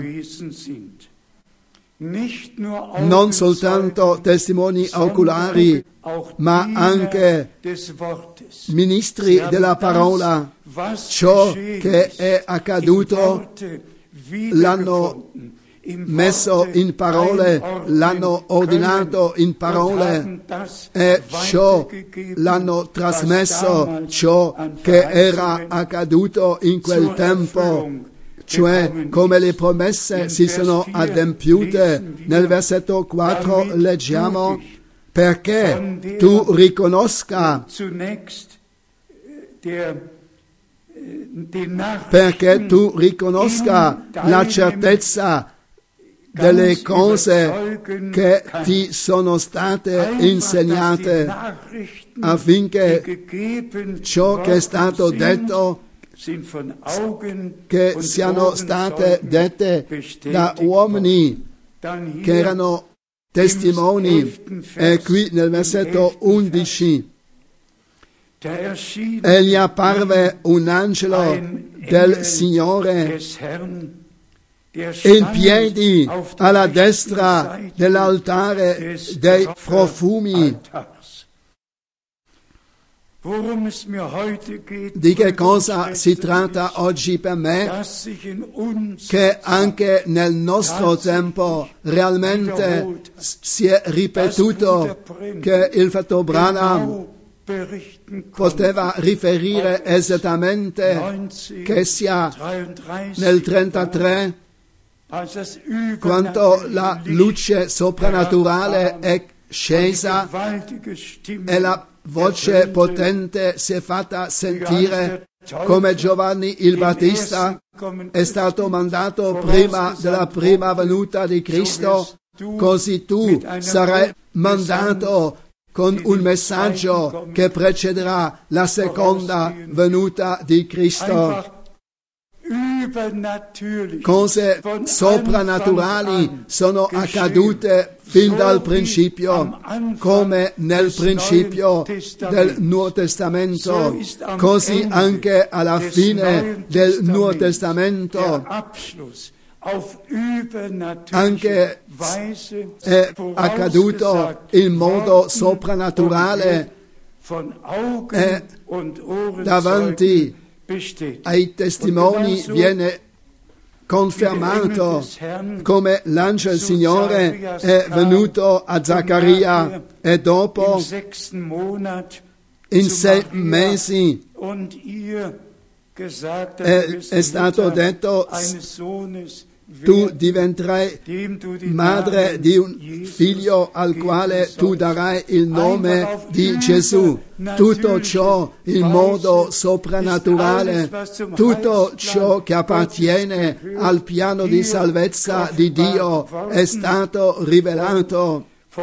Non soltanto testimoni oculari, ma anche ministri della parola. Ciò che è accaduto l'hanno messo in parole, l'hanno ordinato in parole e ciò l'hanno trasmesso, ciò che era accaduto in quel tempo. Cioè, come le promesse si sono adempiute. Nel versetto quattro leggiamo perché tu riconosca, perché tu riconosca la certezza delle cose che ti sono state insegnate, affinché ciò che è stato detto, che siano state dette da uomini che erano testimoni. E qui nel versetto undici, e gli apparve un angelo del Signore in piedi alla destra dell'altare dei profumi. Di che cosa si tratta oggi per me? Che anche nel nostro tempo realmente si è ripetuto che il fratello Branham poteva riferire esattamente che sia nel trentatré, quando la luce soprannaturale è scesa e la voce potente si è fatta sentire, come Giovanni il Battista è stato mandato prima della prima venuta di Cristo, così tu sarai mandato con un messaggio che precederà la seconda venuta di Cristo. Cose soprannaturali sono accadute fin dal principio, come nel principio del Nuovo Testamento, così anche alla fine del Nuovo Testamento anche è accaduto in modo soprannaturale e davanti ai testimoni viene confermato come l'angelo del Signore è venuto a Zaccaria e dopo in sei mesi è, è stato detto: tu diventerai madre di un figlio al quale tu darai il nome di Gesù. Tutto ciò in modo soprannaturale, tutto ciò che appartiene al piano di salvezza di Dio è stato rivelato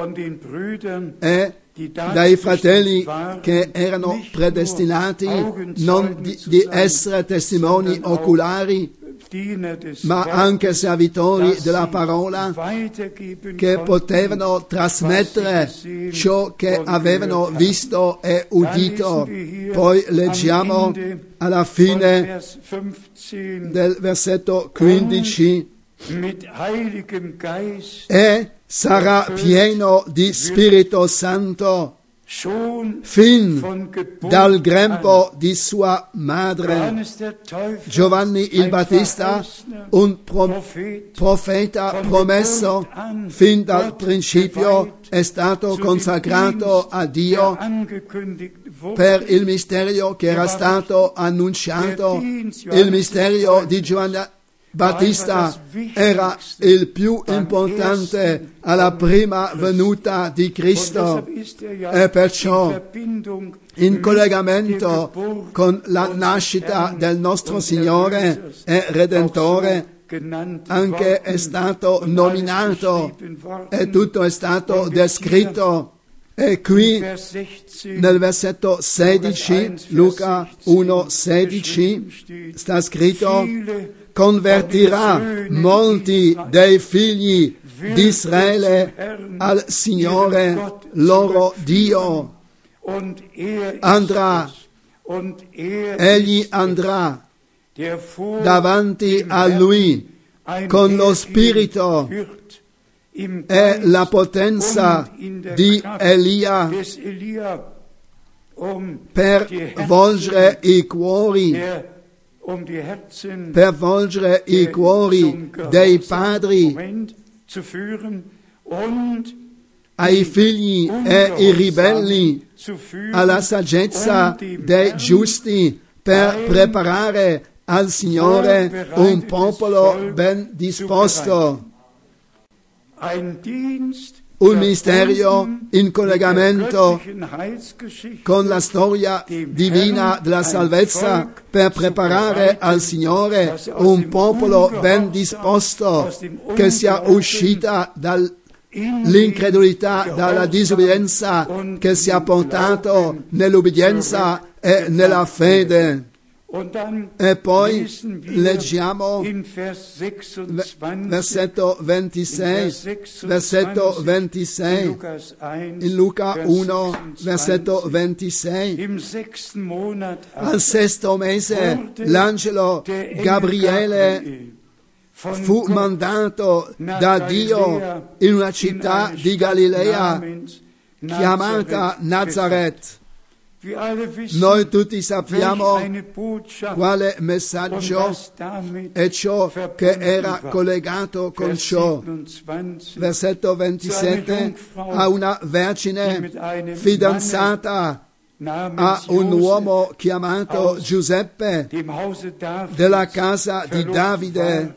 e dai fratelli che erano predestinati non di, di essere testimoni oculari, ma anche servitori della parola, che potevano trasmettere ciò che avevano visto e udito. Poi leggiamo alla fine del versetto quindici: e sarà pieno di Spirito Santo fin dal grembo di sua madre. Giovanni il Battista, un pro- profeta promesso fin dal principio, è stato consacrato a Dio per il mistero che era stato annunciato. Il mistero di Giovanni Battista era il più importante alla prima venuta di Cristo e perciò in collegamento con la nascita del nostro Signore e Redentore anche è stato nominato e tutto è stato descritto. E qui nel versetto sedici, Luca uno sedici, sta scritto: convertirà molti dei figli di Israele al Signore loro Dio. Andrà, egli andrà davanti a lui con lo spirito e la potenza di Elia per volgere i cuori per volgere i cuori dei padri ai figli e i ribelli alla saggezza dei giusti, per preparare al Signore un popolo ben disposto. Un mistero in collegamento con la storia divina della salvezza per preparare al Signore un popolo ben disposto che sia uscita dall'incredulità, dalla disobbedienza, che sia portato nell'obbedienza e nella fede. E poi leggiamo versetto ventisei, versetto ventisei, in Luca uno, versetto ventisei. Al sesto mese l'angelo Gabriele fu mandato da Dio in una città di Galilea chiamata Nazareth. Noi tutti sappiamo quale messaggio e ciò che era collegato con ciò. Versetto ventisette: a una vergine fidanzata a un uomo chiamato Giuseppe della casa di Davide,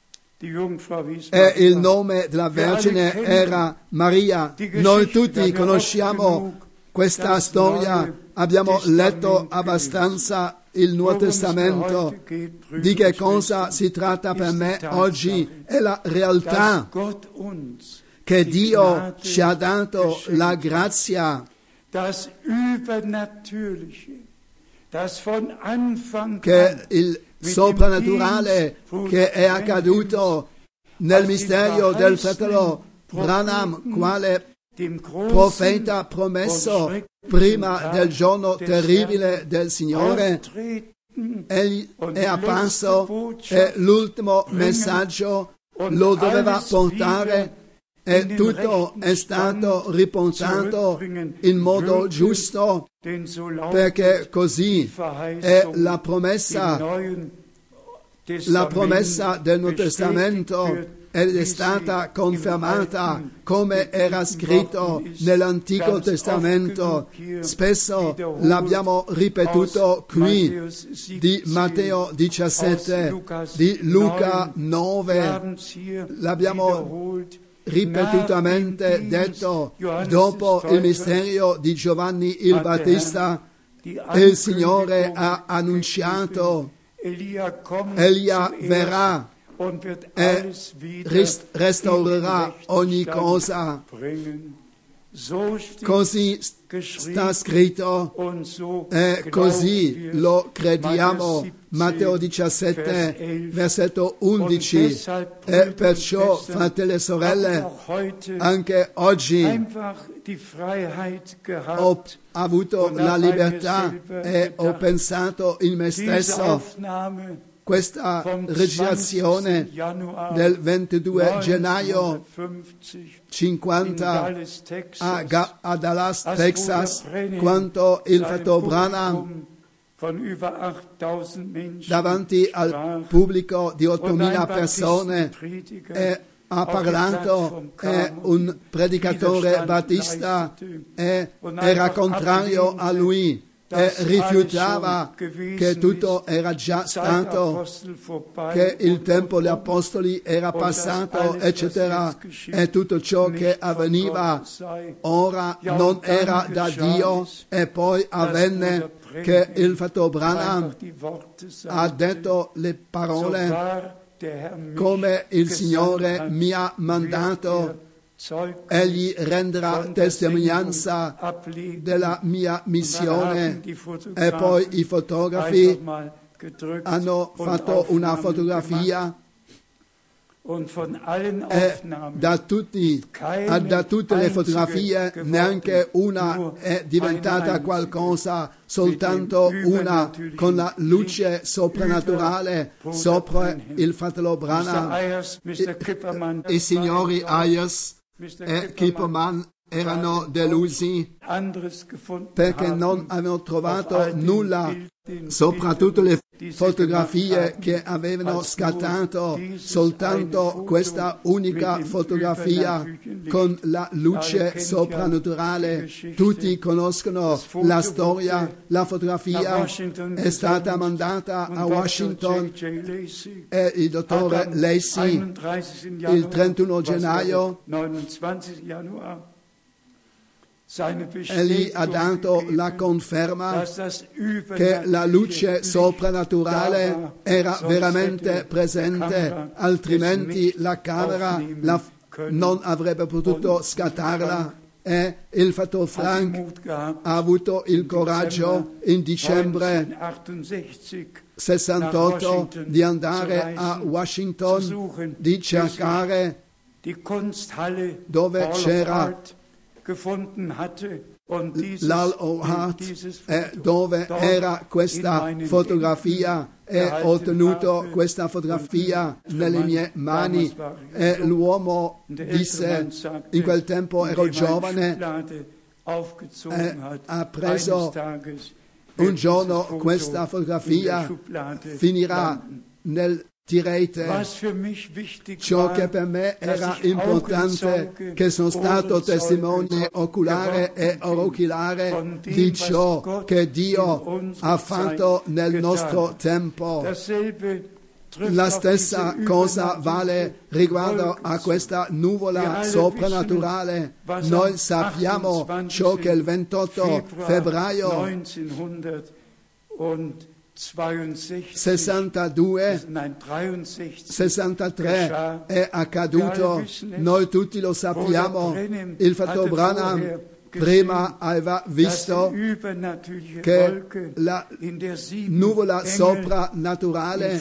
e il nome della vergine era Maria. Noi tutti conosciamo questa storia, abbiamo letto abbastanza il Nuovo Testamento. Di che cosa si tratta per me oggi? È la realtà che Dio ci ha dato la grazia che il soprannaturale che è accaduto nel mistero del fratello Branham, quale profeta promesso prima del giorno terribile del Signore, egli è apparso e l'ultimo messaggio lo doveva portare e tutto è stato riportato in modo giusto, perché così è la promessa, la promessa del Nuovo Testamento ed è stata confermata come era scritto nell'Antico Testamento. Spesso l'abbiamo ripetuto qui, di Matteo diciassette, di Luca nove, l'abbiamo ripetutamente detto. Dopo il mistero di Giovanni il Battista, il Signore ha annunciato: Elia verrà e restaurerà ogni cosa. Così sta scritto e così lo crediamo. Matteo diciassette, versetto undici. E perciò, fratelli e sorelle, anche oggi ho avuto la libertà e ho pensato in me stesso. Questa registrazione del ventidue gennaio cinquanta a, Ga- a Dallas, Texas, quando il fratello Branham davanti al pubblico di ottomila persone e ha parlato, è un predicatore battista e era contrario a lui e rifiutava che tutto era già stato, che il tempo degli apostoli era passato, eccetera, e tutto ciò che avveniva ora non era da Dio. E poi avvenne che il fratello Branham ha detto le parole: come il Signore mi ha mandato, egli renderà testimonianza della mia missione. E poi i fotografi hanno fatto una fotografia e da, tutti, da tutte le fotografie neanche una è diventata qualcosa, soltanto una con la luce soprannaturale sopra il fratello Branham. I, i signori Ayers e Kipperman erano delusi perché non avevano trovato nulla, soprattutto le fotografie che avevano scattato, soltanto questa unica fotografia con la luce soprannaturale. Tutti conoscono la storia, la fotografia è stata mandata a Washington e il dottore Lacey il trentuno gennaio egli ha dato la conferma che la luce soprannaturale era veramente presente, altrimenti la camera la f- non avrebbe potuto scattarla. E il fratello Frank ha avuto il coraggio in dicembre sessantotto di andare a Washington, di cercare dove c'era l'Al O'Hart e dove era questa fotografia, e ho ottenuto questa fotografia nelle mie mani. E l'uomo disse: in quel tempo ero giovane, e ha preso un giorno questa fotografia, finirà nel direte. Ciò che per me era importante, che sono stato testimone oculare e oracolare di ciò che Dio ha fatto nel nostro tempo. La stessa cosa vale riguardo a questa nuvola soprannaturale. Noi sappiamo ciò che il ventotto febbraio sessantadue, sessantatré è accaduto. Noi tutti lo sappiamo. Il fratello Branham prima aveva visto che la nuvola soprannaturale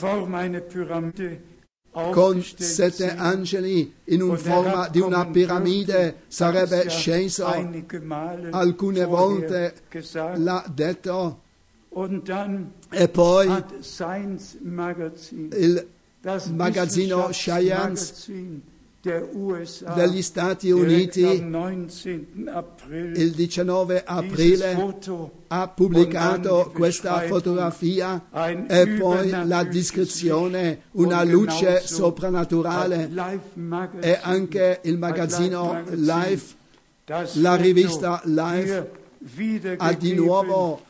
con sette angeli in una forma di una piramide sarebbe sceso. Alcune volte l'ha detto E poi hat Science Magazine, il das magazzino Science Wissenschaftsmagazin der U S A, degli Stati direkt Uniti am neunzehnten April il diciannove dieses aprile Foto ha und pubblicato dann die questa Beschreibung, fotografia ein e poi la übernatürliches descrizione, Licht. una Und luce genauso soprannaturale, hat Life Magazine, e anche il magazzino hat Life Magazine Life, das la Foto rivista Life, hier ha di wiedergegeben. nuovo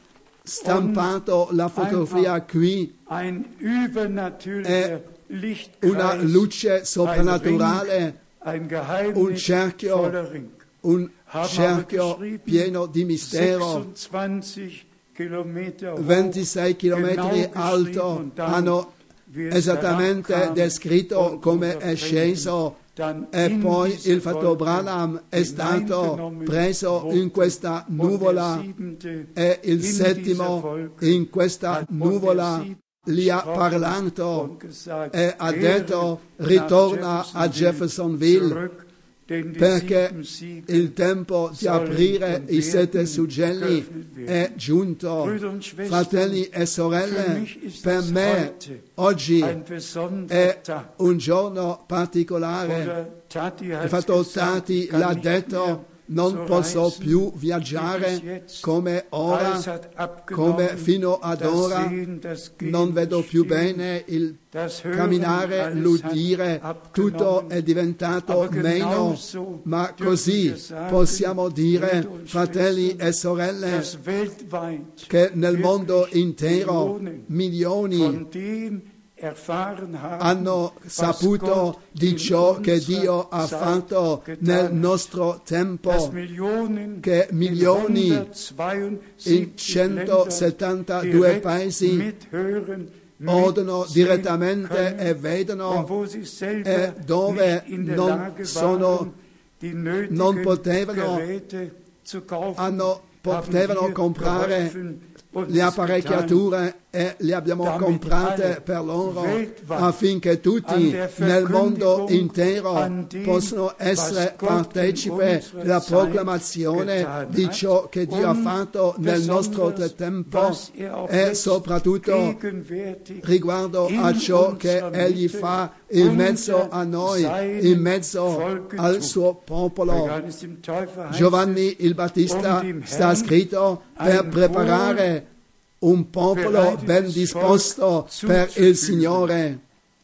stampato la fotografia qui, Ein übernatürlicher Lichtkreis, una luce soprannaturale, ein Geheimnis un cerchio, voller Ring. un Haben cerchio aber geschrieben, pieno di mistero, sechsundzwanzig Kilometer hoch, ventisei chilometri genau alto, geschrieben, und dann, hanno wie es esattamente herabkam, descritto und come unser è sceso, dann e in poi diese il fratello Wolke Branham è stato hineingenommen preso wurde. in questa Und der nuvola siebente e il in dieser settimo Wolke in questa hat- und nuvola der siebente gli ha gesprochen parlato und gesagt, e ha "Kehre detto nach ritorna a Jeffersonville zurück, denn die perché sieben Siegel il tempo di sollen aprire und i sette werden suggelli geöffnet è werden." giunto. Brüder und Schwestern, Fratelli e für sorelle, mich ist per das me heute oggi ein besonderer è Tag. un giorno particolare. Oder Tati Il hat fratello gesagt, Tati ich kann l'ha nicht detto, mehr non so posso reisen più wie viaggiare bis jetzt. come ora, Alles hat abgenommen, come fino ad das ora, Sehen, das Gehen, non vedo das più Stehen, bene il das Hören, camminare, alles l'udire, hat tutto abgenommen. è diventato Aber meno, genauso ma dürfen così wir sagen, possiamo dire, Brüder und fratelli Schwestern, e sorelle, dass weltweit che nel mondo wirklich intero Millionen milioni von dem erfahren haben, hanno was saputo Gott di in ciò che unserer Dio ha Zeit fatto getan nel hat. nostro tempo, Dass Millionen che milioni in in hundertzweiundsiebzig centosettantadue Ländern paesi direkt mithören, odono mitsehen direttamente können, e und vedono, wo sie selber e dove nicht in der non Lage sono- waren, die nötigen non potevano- Geräte zu kaufen, hanno, haben potevano wir comprare geholfen und le es apparecchiature e le abbiamo Damit comprate alle per loro weltweit affinché an tutti der nel mondo Verkündigung intero an dem, possano essere was Gott in partecipe unserer della Zeit proclamazione getan di hat ciò che Dio ha und fatto nel nostro besonders, tempo was er auch e jetzt soprattutto gegenwärtig riguardo in a ciò che unserer Egli Mitte fa in mezzo unter a noi, seinem in mezzo Volke al tut. suo popolo. Johannes dem Täufer heißt Giovanni es, il Battista um dem sta Herrn scritto per ein preparare un popolo ben disposto per il Signore.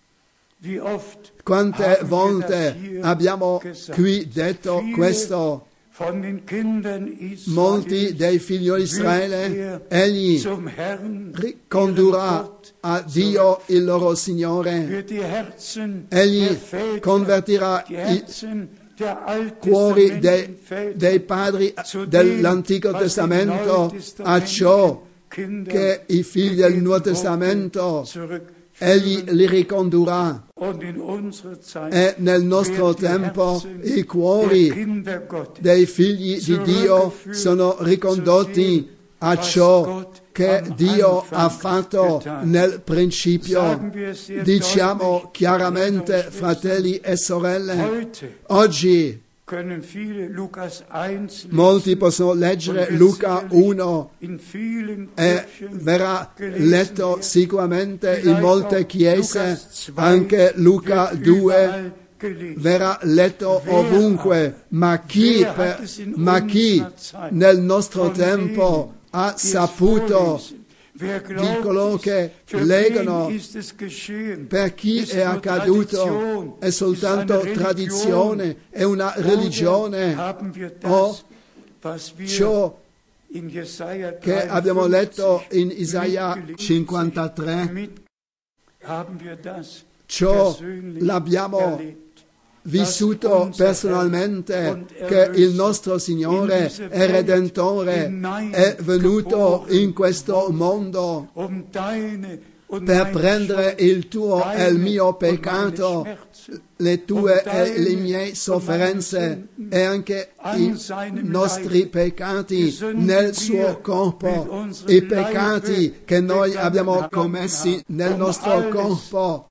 Wie oft Quante haben wir das volte hier abbiamo gesagt? qui detto Viele questo? von den Kindern Israels Molti dei figli di Israele, wird er egli zum Herrn, ricondurrà ihren Gott, a Dio il loro Signore. wird die Herzen Egli der Väter, convertirà die i Herzen der cuori dei, alttestamentlichen Väter dei padri zu dem, dell'Antico was die Testamento a ciò Kinder che i figli del gegeben Nuovo wurde, Testamento zurückführen. egli li ricondurrà. Und in unserer Zeit E nel nostro werden die tempo Herzen i cuori der Kinder Gottes dei figli di Dio sono ricondotti a ciò che Dio ha fatto nel principio. Diciamo chiaramente, fratelli e sorelle, heute oggi können viele Lukas eins molti lesen possono leggere und wird Luca sicherlich uno in vielen e Kirchen verrà gelesen letto werden. sicuramente in Vielleicht molte auch chiese, Lukas zwei anche Luca wird due überall gelesen. verrà letto Wer ovunque, ma chi, wer per- hat es in ma chi unserer Zeit nel nostro von tempo ha die es saputo vorlesen? Wer glaubt coloro es? che Für leggono, wen ist es geschehen? per chi Ist è nur accaduto Tradition? è soltanto Ist eine tradizione, è una Religion? religione, Oder haben wir das, o was wir ciò in Jesaja che abbiamo letto in Isaia mitgelesen cinquantatré, mit, haben wir das ciò persönlich l'abbiamo erlebt. vissuto personalmente, che il nostro Signore e Redentore è venuto in questo mondo Um deine und per meine prendere Schuld, il tuo e il deine mio und meine peccato, Schmerzen le tue e le mie sofferenze e anche i nostri peccati nel suo corpo, i peccati che noi abbiamo commessi nel nostro corpo,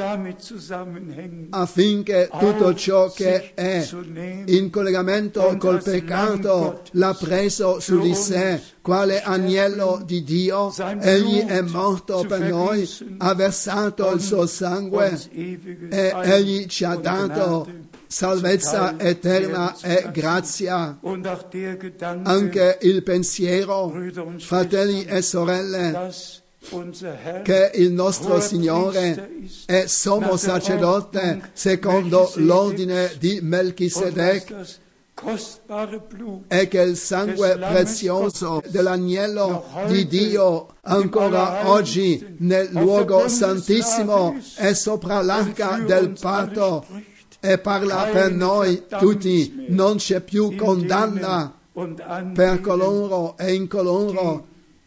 affinché tutto ciò che è in collegamento col peccato l'ha preso su di sé, quale agnello di Dio. Egli è morto per noi, ha versato il suo sangue e egli ci ha dato salvezza eterna e grazia. Anche il pensiero, fratelli e sorelle, che il nostro Signore è sommo sacerdote secondo l'ordine di Melchisedec e che il sangue prezioso dell'agnello di Dio ancora oggi nel luogo santissimo è sopra l'arca del patto e parla per noi tutti. Non c'è più condanna per coloro e in coloro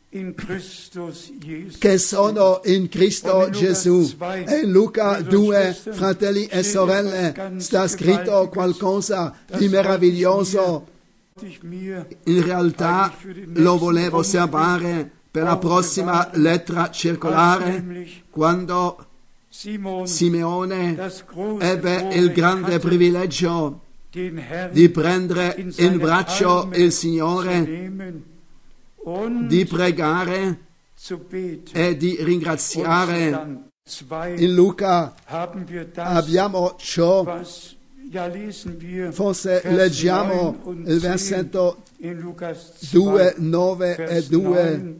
che sono in Cristo Gesù. E in Luca due, fratelli e sorelle, sta scritto qualcosa di meraviglioso. In realtà lo volevo serbare per la prossima lettera circolare, quando Simeone ebbe il grande privilegio di prendere in braccio il Signore, di pregare e di ringraziare. In Luca abbiamo ciò, forse leggiamo il versetto due, nove e due.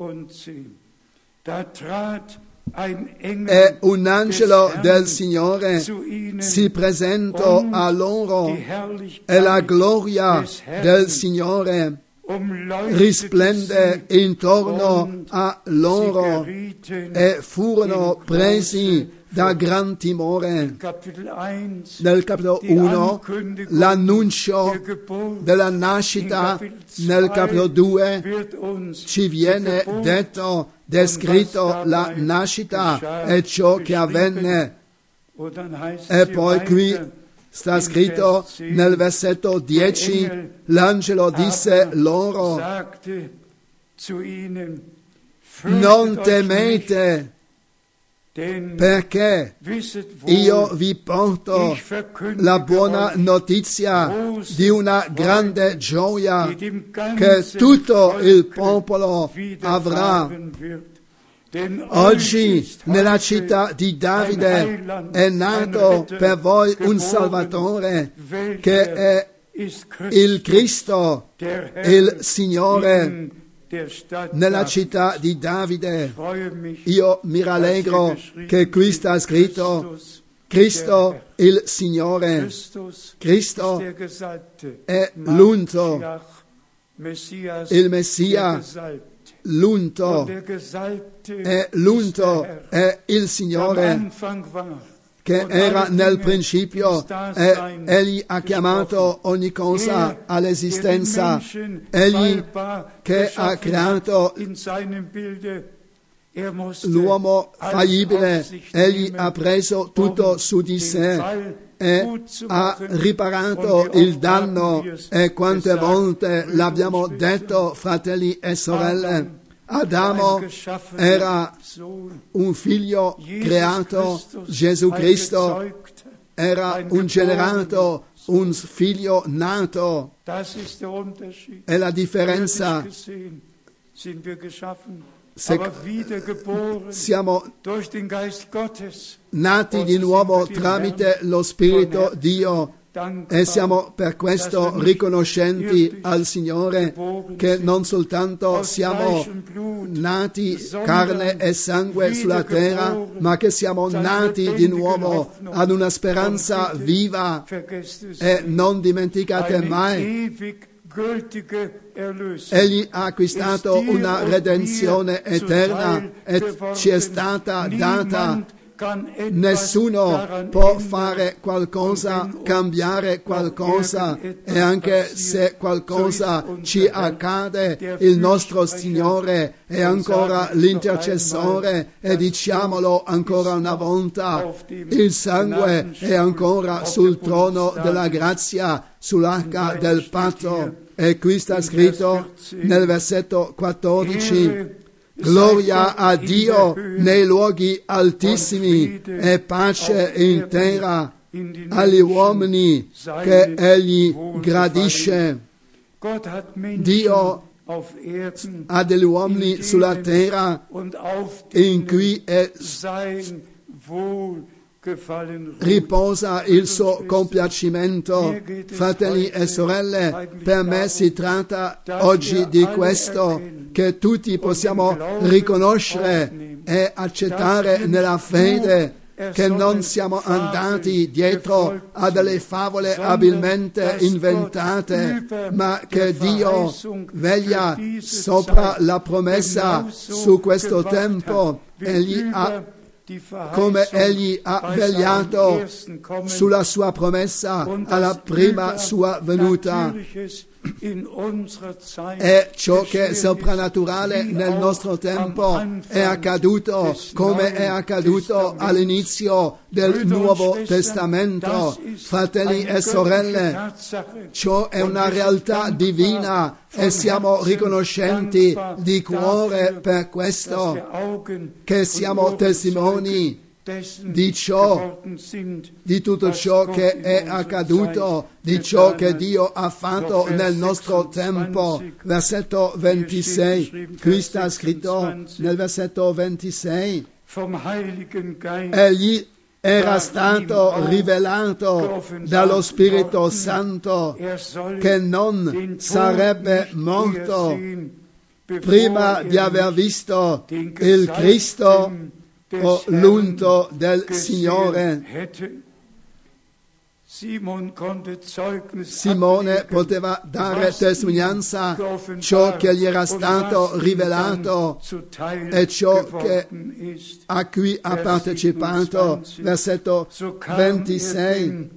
E un angelo del Signore si presentò a loro e la gloria del Signore risplende intorno a loro e furono presi da gran timore. Nel capitolo uno l'annuncio della nascita, nel capitolo due ci viene detto, descritto la nascita e ciò che avvenne. E poi qui sta scritto nel versetto dieci, l'angelo disse loro: non temete, perché io vi porto la buona notizia di una grande gioia che tutto il popolo avrà. Oggi nella città di Davide è nato per voi un Salvatore che è il Cristo, il Signore. Nella città di Davide io mi rallegro che qui sta scritto Cristo il Signore. Cristo è l'unto, il Messia, l'unto, è l'unto, è il Signore che era nel principio e egli ha chiamato ogni cosa all'esistenza. Egli che ha creato l'uomo fallibile, egli ha preso tutto su di sé e ha riparato il danno. E quante volte l'abbiamo detto, fratelli e sorelle, Adamo era un figlio creato, Gesù Cristo era un generato, un figlio nato. È la differenza. Se siamo nati di nuovo tramite lo Spirito Dio e siamo per questo riconoscenti al Signore che non soltanto siamo nati carne e sangue sulla terra, ma che siamo nati di nuovo ad una speranza viva. E non dimenticate mai, egli ha acquistato una redenzione eterna e ci è stata data nessuno può fare qualcosa, cambiare qualcosa, e anche se qualcosa ci accade, il nostro Signore è ancora l'intercessore, e diciamolo ancora una volta, il sangue è ancora sul trono della grazia, sull'arca del patto. E qui sta scritto nel versetto quattordici: gloria a Dio nei luoghi altissimi e pace in terra agli uomini che Egli gradisce. Dio ha degli uomini sulla terra in cui è riposa il suo compiacimento. Fratelli e sorelle, per me si tratta oggi di questo, che tutti possiamo riconoscere e accettare nella fede che non siamo andati dietro a delle favole abilmente inventate, ma che Dio veglia sopra la promessa su questo tempo. Egli ha come Egli ha vegliato sulla sua promessa alla prima sua venuta. E ciò che è soprannaturale nel nostro tempo è accaduto come è accaduto all'inizio del Nuovo Testamento. Fratelli e sorelle, ciò è una realtà divina e siamo riconoscenti di cuore per questo, che siamo testimoni di ciò, di tutto ciò che è accaduto, di ciò che Dio ha fatto nel nostro tempo. Versetto ventisei, qui sta scritto nel versetto ventisei: egli era stato rivelato dallo Spirito Santo che non sarebbe morto prima di aver visto il Cristo o l'unto del Signore. Simone poteva dare testimonianza ciò che gli era stato rivelato e ciò che, a cui ha partecipato. Versetto ventisei.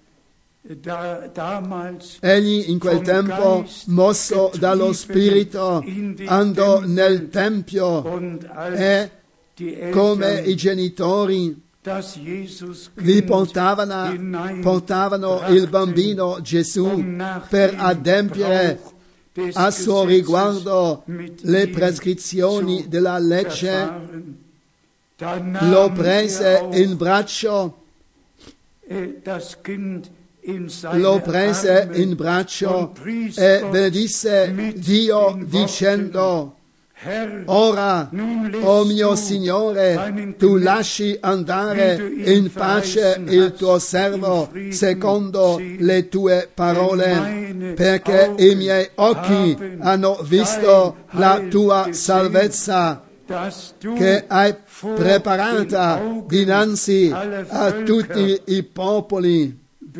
Egli in quel tempo, mosso dallo Spirito, andò nel Tempio e, come i genitori, vi portavano, portavano il bambino Gesù per adempiere a suo riguardo le prescrizioni della legge, lo prese in braccio, lo prese in braccio e benedisse Dio dicendo: ora, o mio Signore, tu lasci andare in pace il tuo servo secondo le tue parole, perché i miei occhi hanno visto la tua salvezza che hai preparata dinanzi a tutti i popoli,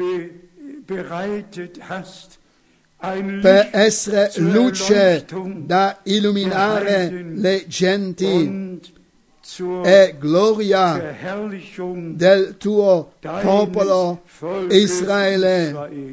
per essere luce da illuminare le genti e gloria del tuo popolo Israele.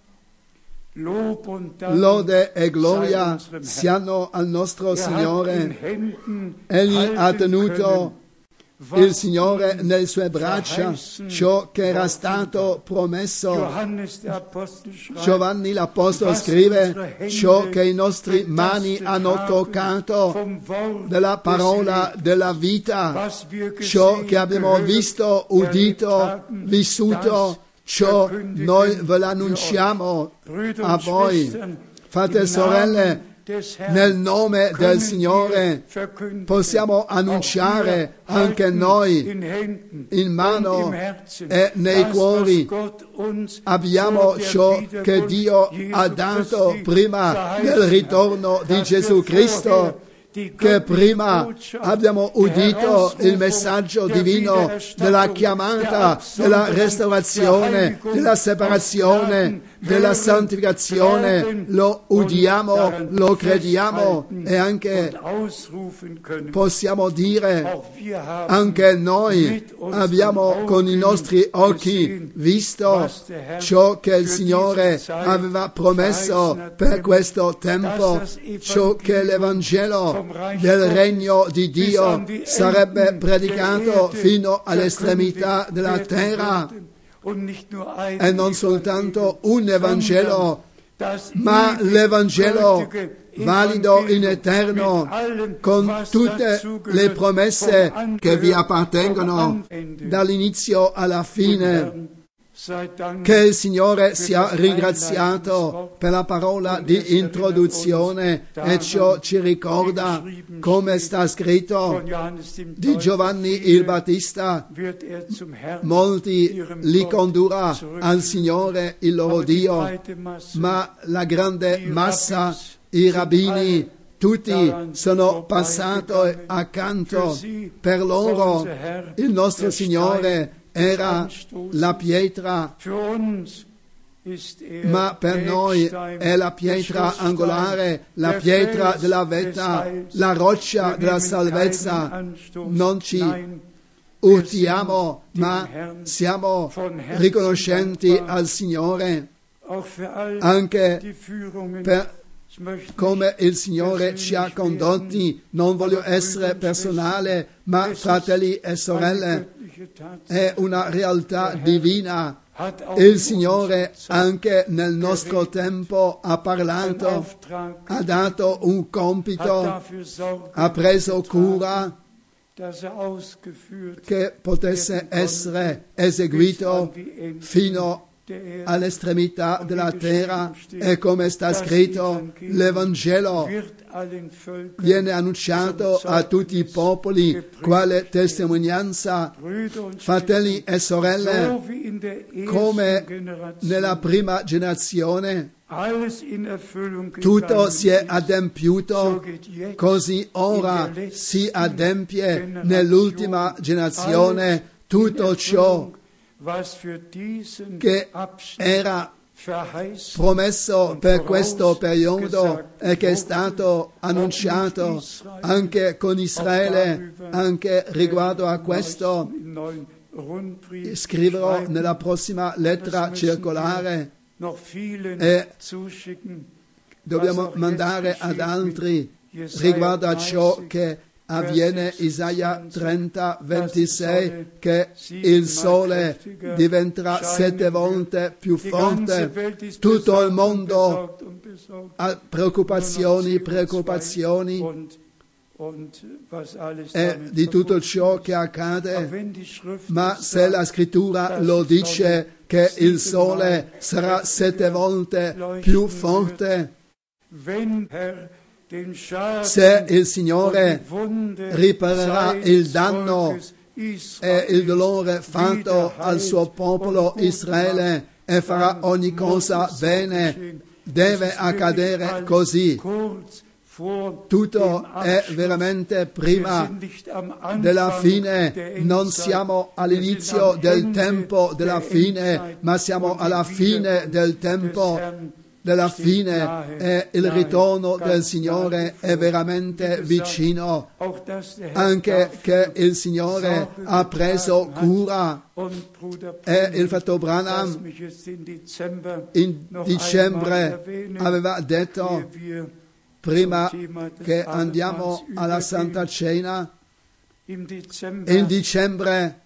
Lode e gloria siano al nostro Signore. Egli ha tenuto, il Signore, nelle sue braccia ciò che era stato promesso. Giovanni l'Apostolo scrive: ciò che i nostri mani hanno toccato della parola della vita, ciò che abbiamo visto, udito, vissuto, ciò noi ve l'annunciamo a voi. Fratelli e sorelle, nel nome del Signore possiamo annunciare anche noi, in mano e nei cuori abbiamo ciò che Dio ha dato prima del ritorno di Gesù Cristo, che prima abbiamo udito il messaggio divino della chiamata, della restaurazione, della separazione, della santificazione lo udiamo, lo crediamo e anche possiamo dire, anche noi abbiamo con i nostri occhi visto ciò che il Signore aveva promesso per questo tempo, ciò che l'Evangelo del regno di Dio sarebbe predicato fino all'estremità della terra, e non soltanto un Evangelo, ma l'Evangelo valido in eterno, con tutte le promesse che vi appartengono dall'inizio alla fine. Che il Signore sia ringraziato per la parola di introduzione, e ciò ci ricorda, come sta scritto di Giovanni il Battista: molti li condurrà al Signore il loro Dio, ma la grande massa, i rabbini, tutti sono passati accanto. Per loro il nostro Signore era la pietra, ma per noi è la pietra angolare, la pietra della vetta, la roccia della salvezza. Non ci urtiamo, ma siamo riconoscenti al Signore anche per come il Signore ci ha condotti. Non voglio essere personale, ma fratelli e sorelle, è una realtà divina. Il Signore anche nel nostro tempo ha parlato, ha dato un compito, ha preso cura che potesse essere eseguito fino all'estremità della terra, e come sta scritto, l'Evangelo viene annunciato a tutti i popoli quale testimonianza. Fratelli e sorelle, come nella prima generazione tutto si è adempiuto, così ora si adempie nell'ultima generazione tutto ciò che era promesso per questo periodo e che è stato annunciato anche con Israele. Anche riguardo a questo scriverò nella prossima lettera circolare, e dobbiamo mandare ad altri riguardo a ciò che avviene. Isaia trenta, ventisei, che il sole diventerà sette volte più forte. Tutto il mondo ha preoccupazioni, preoccupazioni e di tutto ciò che accade, ma se la scrittura lo dice che il sole sarà sette volte più forte, se il Signore riparerà il danno e il dolore fatto al suo popolo Israele e farà ogni cosa bene, deve accadere così. Tutto è veramente prima della fine. Non siamo all'inizio del tempo della fine, ma siamo alla fine del tempo della fine, e il ritorno del Signore è veramente vicino. Anche che il Signore ha preso cura, e il fratello Branham in dicembre aveva detto, prima che andiamo alla Santa Cena, in dicembre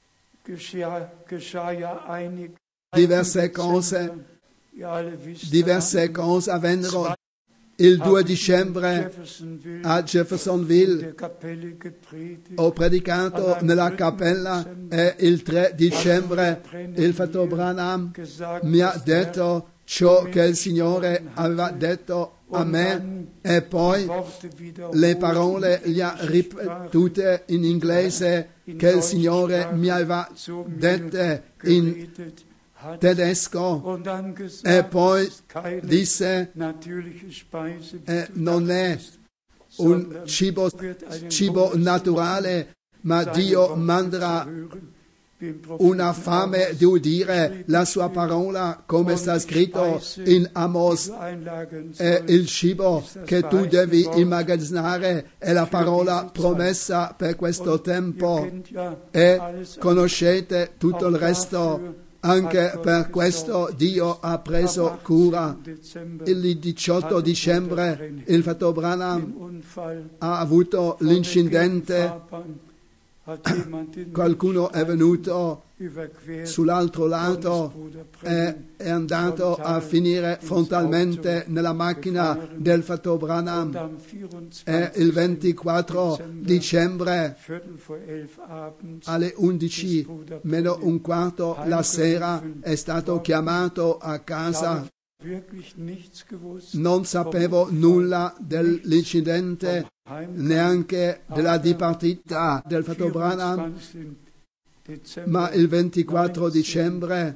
diverse cose diverse cose avvennero. Il due dicembre a Jeffersonville ho predicato nella cappella, e il tre dicembre il fratello Branham mi ha detto ciò che il Signore aveva detto a me, e poi le parole le ha ripetute in inglese che il Signore mi aveva dette in tedesco, e poi disse eh, non è un cibo, cibo naturale, ma Dio manderà una fame di udire la sua parola, come sta scritto in Amos. È il cibo che tu devi immagazzinare, è la parola promessa per questo tempo, e conoscete tutto il resto. Anche per questo Dio ha preso cura. Il diciotto dicembre il fratello Branham ha avuto l'incidente. Qualcuno è venuto sull'altro lato e è andato a finire frontalmente nella macchina del fratello Branham, e il ventiquattro dicembre alle undici meno un quarto la sera è stato chiamato a casa. Non sapevo nulla dell'incidente, neanche della dipartita del fratello Branham, ma il ventiquattro dicembre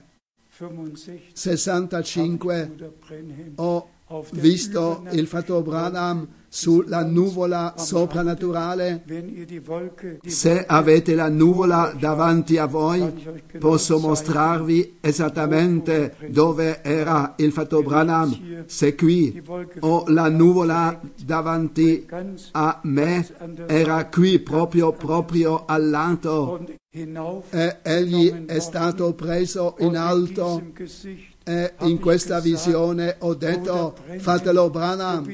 sessantacinque ho visto il fratello Branham sulla nuvola soprannaturale. Se avete la nuvola davanti a voi, posso mostrarvi esattamente dove era il fratello Branham. Se qui ho la nuvola davanti a me, era qui proprio proprio al lato, e egli è stato preso in alto. E in questa visione ho detto: fratello Branham,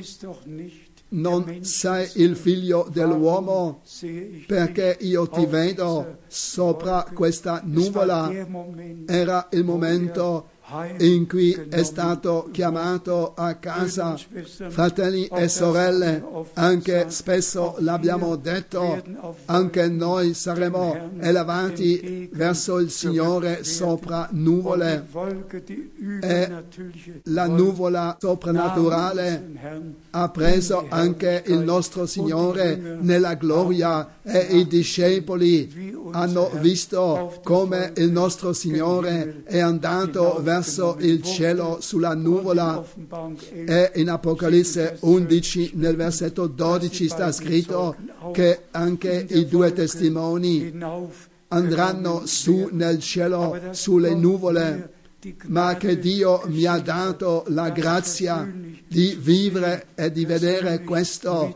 non sei il figlio dell'uomo, perché io ti vedo sopra questa nuvola. Era il momento in cui è stato chiamato a casa. Fratelli e sorelle, anche spesso l'abbiamo detto, anche noi saremo elevati verso il Signore sopra nuvole, e la nuvola soprannaturale ha preso anche il nostro Signore nella gloria, e i discepoli hanno visto come il nostro Signore è andato verso il cielo sulla nuvola. E in Apocalisse undici nel versetto dodici sta scritto che anche i due testimoni andranno su nel cielo sulle nuvole, ma che Dio mi ha dato la grazia di vivere e di vedere questo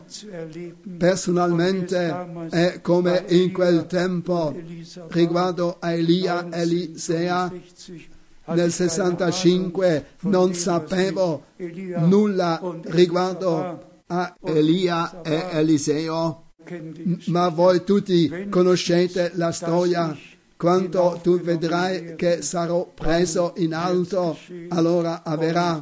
personalmente. È come in quel tempo riguardo a Elia e Elisea. Nel sessantacinque non sapevo nulla riguardo a Elia e Eliseo, ma voi tutti conoscete la storia. Quando tu vedrai che sarò preso in alto, allora avverrà.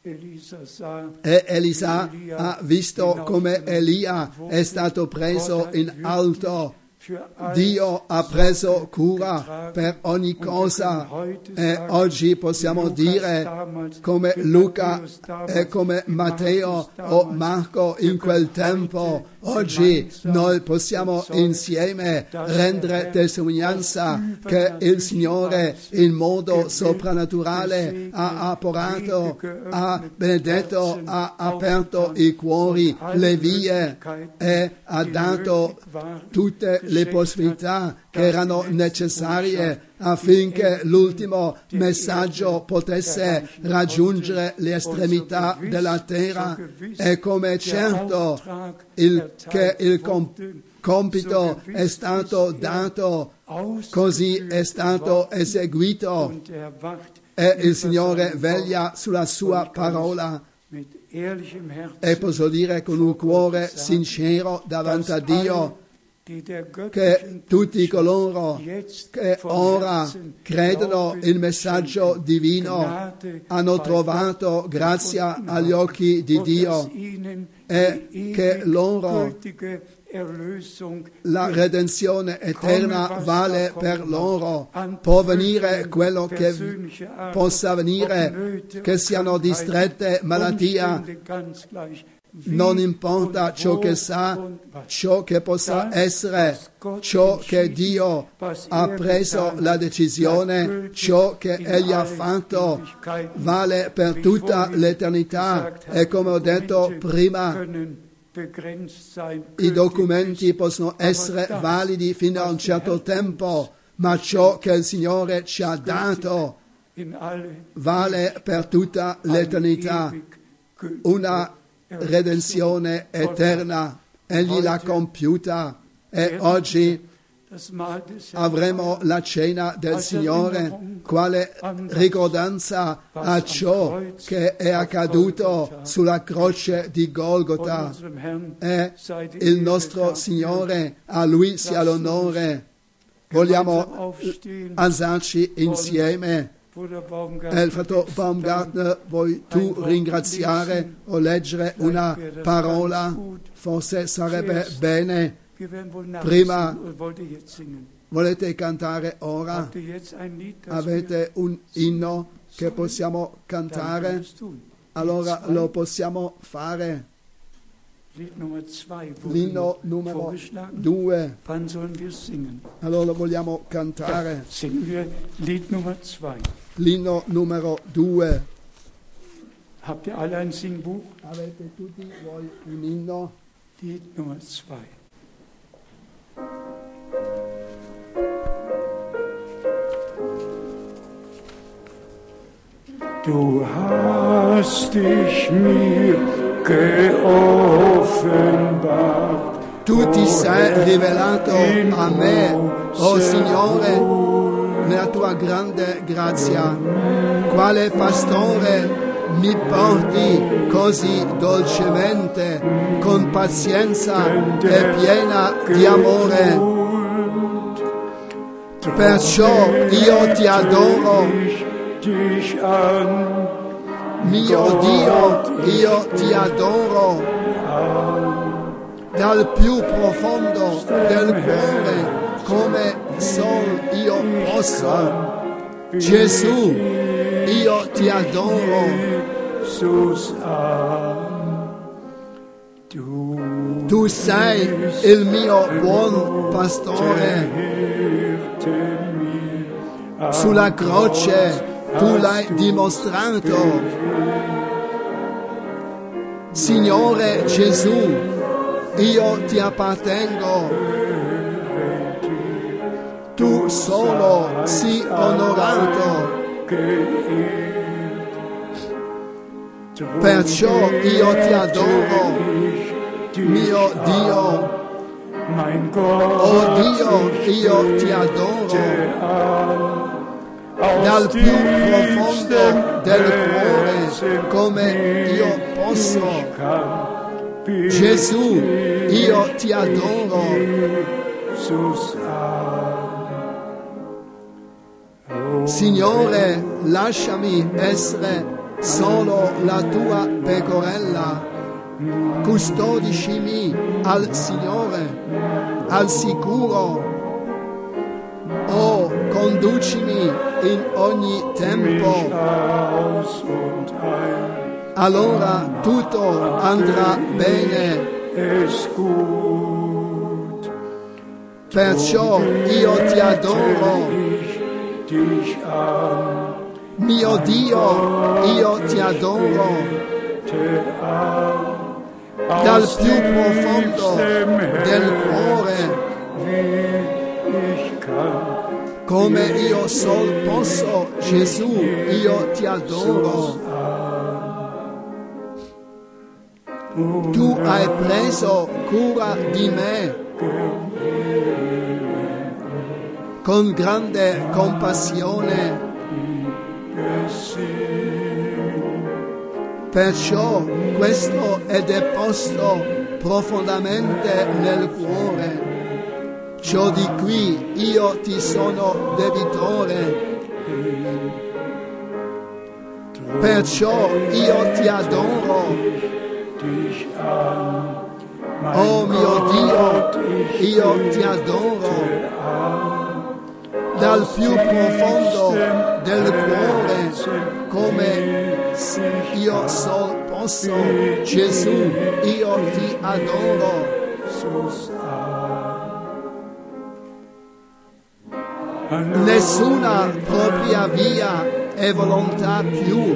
E Elisa ha visto come Elia è stato preso in alto. Dio ha preso cura per ogni cosa, e oggi possiamo dire come Luca e come Matteo o Marco in quel tempo. Oggi noi possiamo insieme rendere testimonianza che il Signore in modo soprannaturale ha operato, ha benedetto, ha aperto i cuori, le vie, e ha dato tutte le possibilità che erano necessarie affinché l'ultimo messaggio potesse raggiungere le estremità della terra. E come certo il, che il com- compito è stato dato, così è stato eseguito, e il Signore veglia sulla sua parola. E posso dire con un cuore sincero davanti a Dio che tutti coloro che ora credono il messaggio divino hanno trovato grazia agli occhi di Dio, e che loro la redenzione eterna vale per loro. Può venire quello che possa venire, che siano distrette, malattia, non importa ciò che sa, ciò che possa essere, ciò che Dio ha preso la decisione, ciò che Egli ha fatto, vale per tutta l'eternità. E come ho detto prima, i documenti possono essere validi fino a un certo tempo, ma ciò che il Signore ci ha dato in alle vale per tutta l'eternità, una redenzione eterna. Egli l'ha compiuta e oggi das Mahl des Herrn avremo la cena del Signore, quale ricordanza a ciò che è accaduto sulla croce di Golgota. unserem Herrn E sei die il Ehre, nostro Dank. Signore, a Lui sia l'onore. Vogliamo alzarci insieme. Bruder E Baumgartner, il fratello Baumgartner, vuoi tu ringraziare o leggere una parola? Forse sarebbe bene. wir werden wohl Prima- nachsingen, oder wollt ihr jetzt singen? Volete cantare ora? Habt ihr jetzt ein Lied, das Avete un inno che possiamo wir dann cantare? es tun? Allora Lied zwei, lo possiamo fare. Lied Nummer zwei wurde L'inno mir numero vorgeschlagen. due. Wann sollen wir es singen? Allora lo vogliamo cantare. Singen wir Lied Nummer zwei. L'inno numero due. Habt ihr alle ein Singbuch? Avete tutti voi un inno? Lied Nummer zwei. Du hast dich mir geoffenbart. Tu ti sei rivelato a me, oh Signore, nella tua grande grazia. Quale pastore mi porti così dolcemente, con pazienza e piena di amore. Perciò io ti adoro, Dich an, mio Dio, io ti adoro. Dal più profondo del cuore, come sol io posso. Gesù, io ti adoro. Jesus an. Du Tu sei il mio buon pastore. hirte mir am Sulla croce tu l'hai dimostrato. Signore Gesù, io ti appartengo. Tu solo sii onorato. Perciò io ti adoro, mio Dio. mein Gott, Oh Dio, io ti adoro. Dal più profondo del cuore, come io posso. Gesù, io ti adoro. Jesus an. Signore, lasciami essere solo la tua pecorella. Custodiscimi al Signore, al sicuro. Oh, conducimi in ogni tempo. Aus und ein, Allora tutto andrà bene. es gut. Perciò io ti adoro. Ich dich an, Mio Dio, io ti adoro. Dal più profondo del cuore, ich kann. come io sol posso, Gesù, io ti adoro. Tu hai preso cura di me con grande compassione. Perciò questo è deposto profondamente nel cuore. Ciò di cui io ti sono debitore. Perciò io ti adoro. Oh mio Dio, io ti adoro. Dal più profondo del cuore, come io sol posso, Gesù, io ti adoro. Nessuna propria via e volontà più.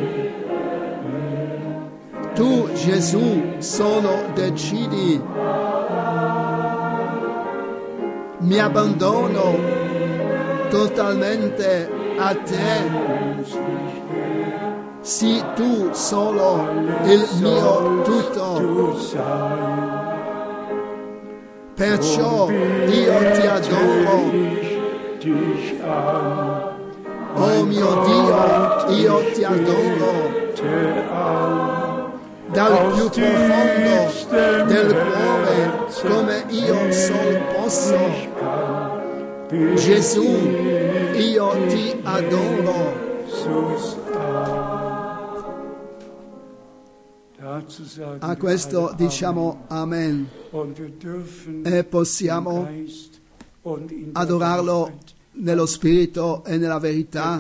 Tu, Gesù, solo decidi. Mi abbandono totalmente a te. Sii tu solo il mio tutto. Perciò io ti adoro. Oh mio Dio, io ti adoro. Dal più profondo del cuore, come io sol posso. Gesù, io ti adoro. A questo diciamo Amen e possiamo adorarlo nello spirito e nella verità.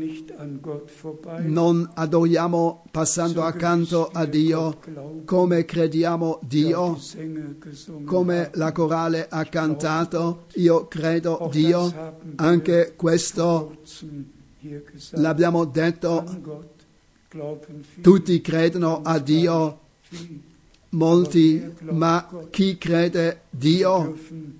Non adoriamo passando accanto a Dio, come crediamo Dio, come la corale ha cantato, io credo Dio. Anche questo l'abbiamo detto, tutti credono a Dio, molti, ma chi crede Dio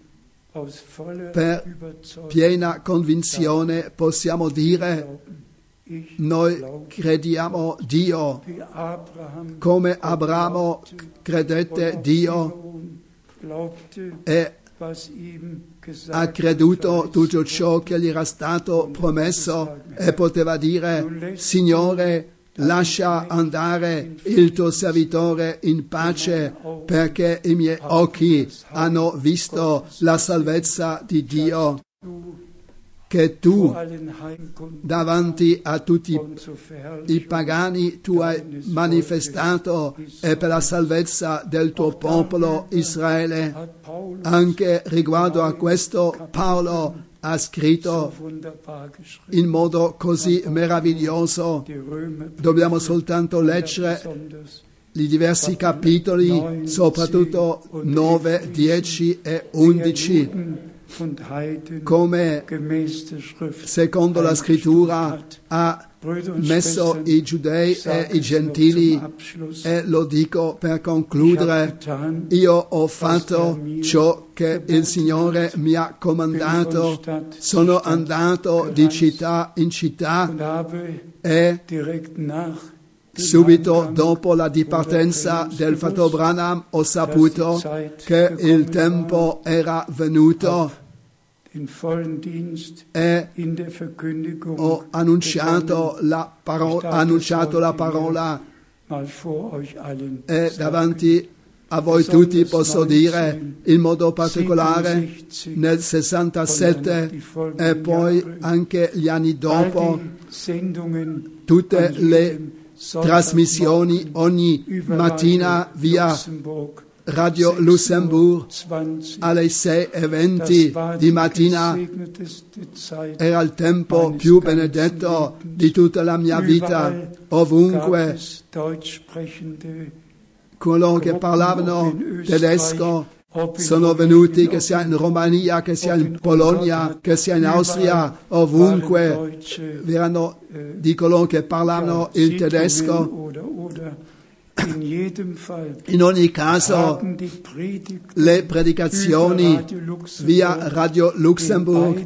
per piena convinzione possiamo dire noi crediamo Dio, come Abramo credette Dio e ha creduto tutto ciò che gli era stato promesso e poteva dire Signore, lascia andare il tuo servitore in pace, perché i miei occhi hanno visto la salvezza di Dio, che tu davanti a tutti i pagani tu hai manifestato, e per la salvezza del tuo popolo Israele. Anche riguardo a questo Paolo ha scritto in modo così meraviglioso. Dobbiamo soltanto leggere i diversi capitoli, soprattutto nove, dieci e undici, come secondo la scrittura ha messo i giudei e i gentili. E lo dico per concludere, io ho fatto ciò che il Signore mi ha comandato, sono andato di città in città e subito dopo la dipartenza del fratello Branham ho saputo che il tempo era venuto e ho annunciato la parola, annunciato la parola e davanti a voi tutti posso dire in modo particolare nel sessantasette e poi anche gli anni dopo, tutte le trasmissioni ogni mattina via Radio Luxembourg alle sei e venti di mattina era il tempo più benedetto di tutta la mia vita. Ovunque coloro che parlavano tedesco sono venuti, che sia in Romania, che sia in Polonia, che sia in Austria, ovunque vi erano di coloro che parlavano il tedesco. In ogni caso, le predicazioni via Radio Luxembourg,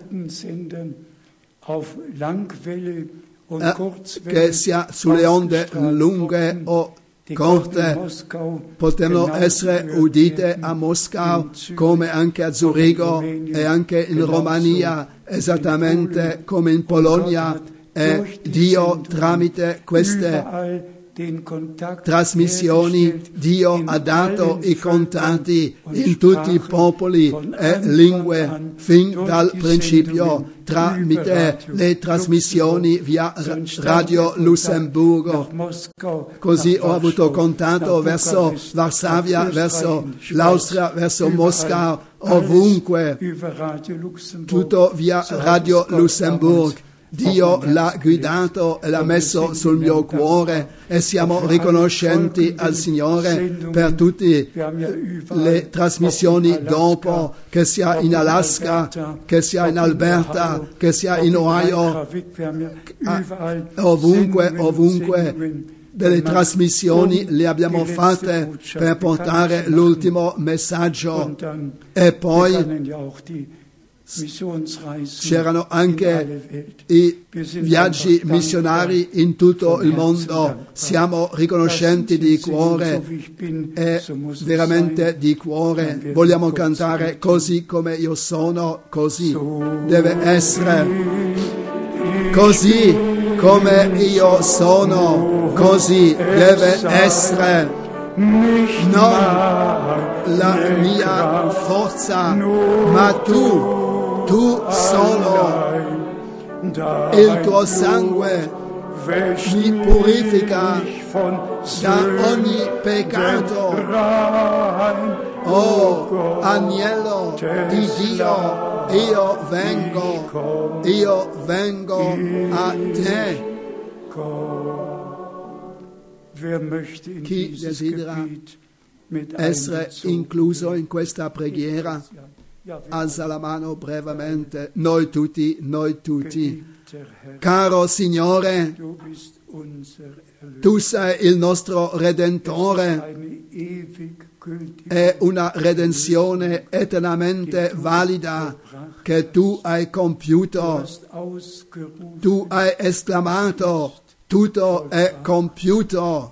eh, che sia sulle onde lunghe o corte, potevano essere udite a Mosca come anche a Zurigo e anche in Romania, esattamente come in Polonia, e Dio tramite queste trasmissioni Dio ha dato i contatti in tutti i popoli e lingue fin dal principio tramite le trasmissioni via Radio Lussemburgo. Così ho avuto contatto verso Varsavia, verso l'Austria, verso Mosca, ovunque, tutto via Radio Lussemburg. Dio l'ha guidato e l'ha messo sul mio cuore e siamo riconoscenti al Signore per tutte le trasmissioni dopo, che sia in Alaska, che sia in Alberta, che sia in Ohio, ovunque, ovunque. Delle trasmissioni le abbiamo fatte per portare l'ultimo messaggio e poi c'erano anche i viaggi missionari in tutto il mondo. Siamo riconoscenti di cuore e veramente di cuore vogliamo cantare: così come io sono, così deve essere. Così come io sono, così deve essere. Non la mia forza, ma tu, tu solo. Il tuo sangue mi purifica da ogni peccato. Oh, agnello di Dio, io vengo, io vengo a te. Chi desidera essere incluso in questa preghiera, alza la mano brevemente. Noi tutti, noi tutti. Caro Signore, tu sei il nostro Redentore. È una redenzione eternamente valida che tu hai compiuto. Tu hai esclamato: tutto è compiuto.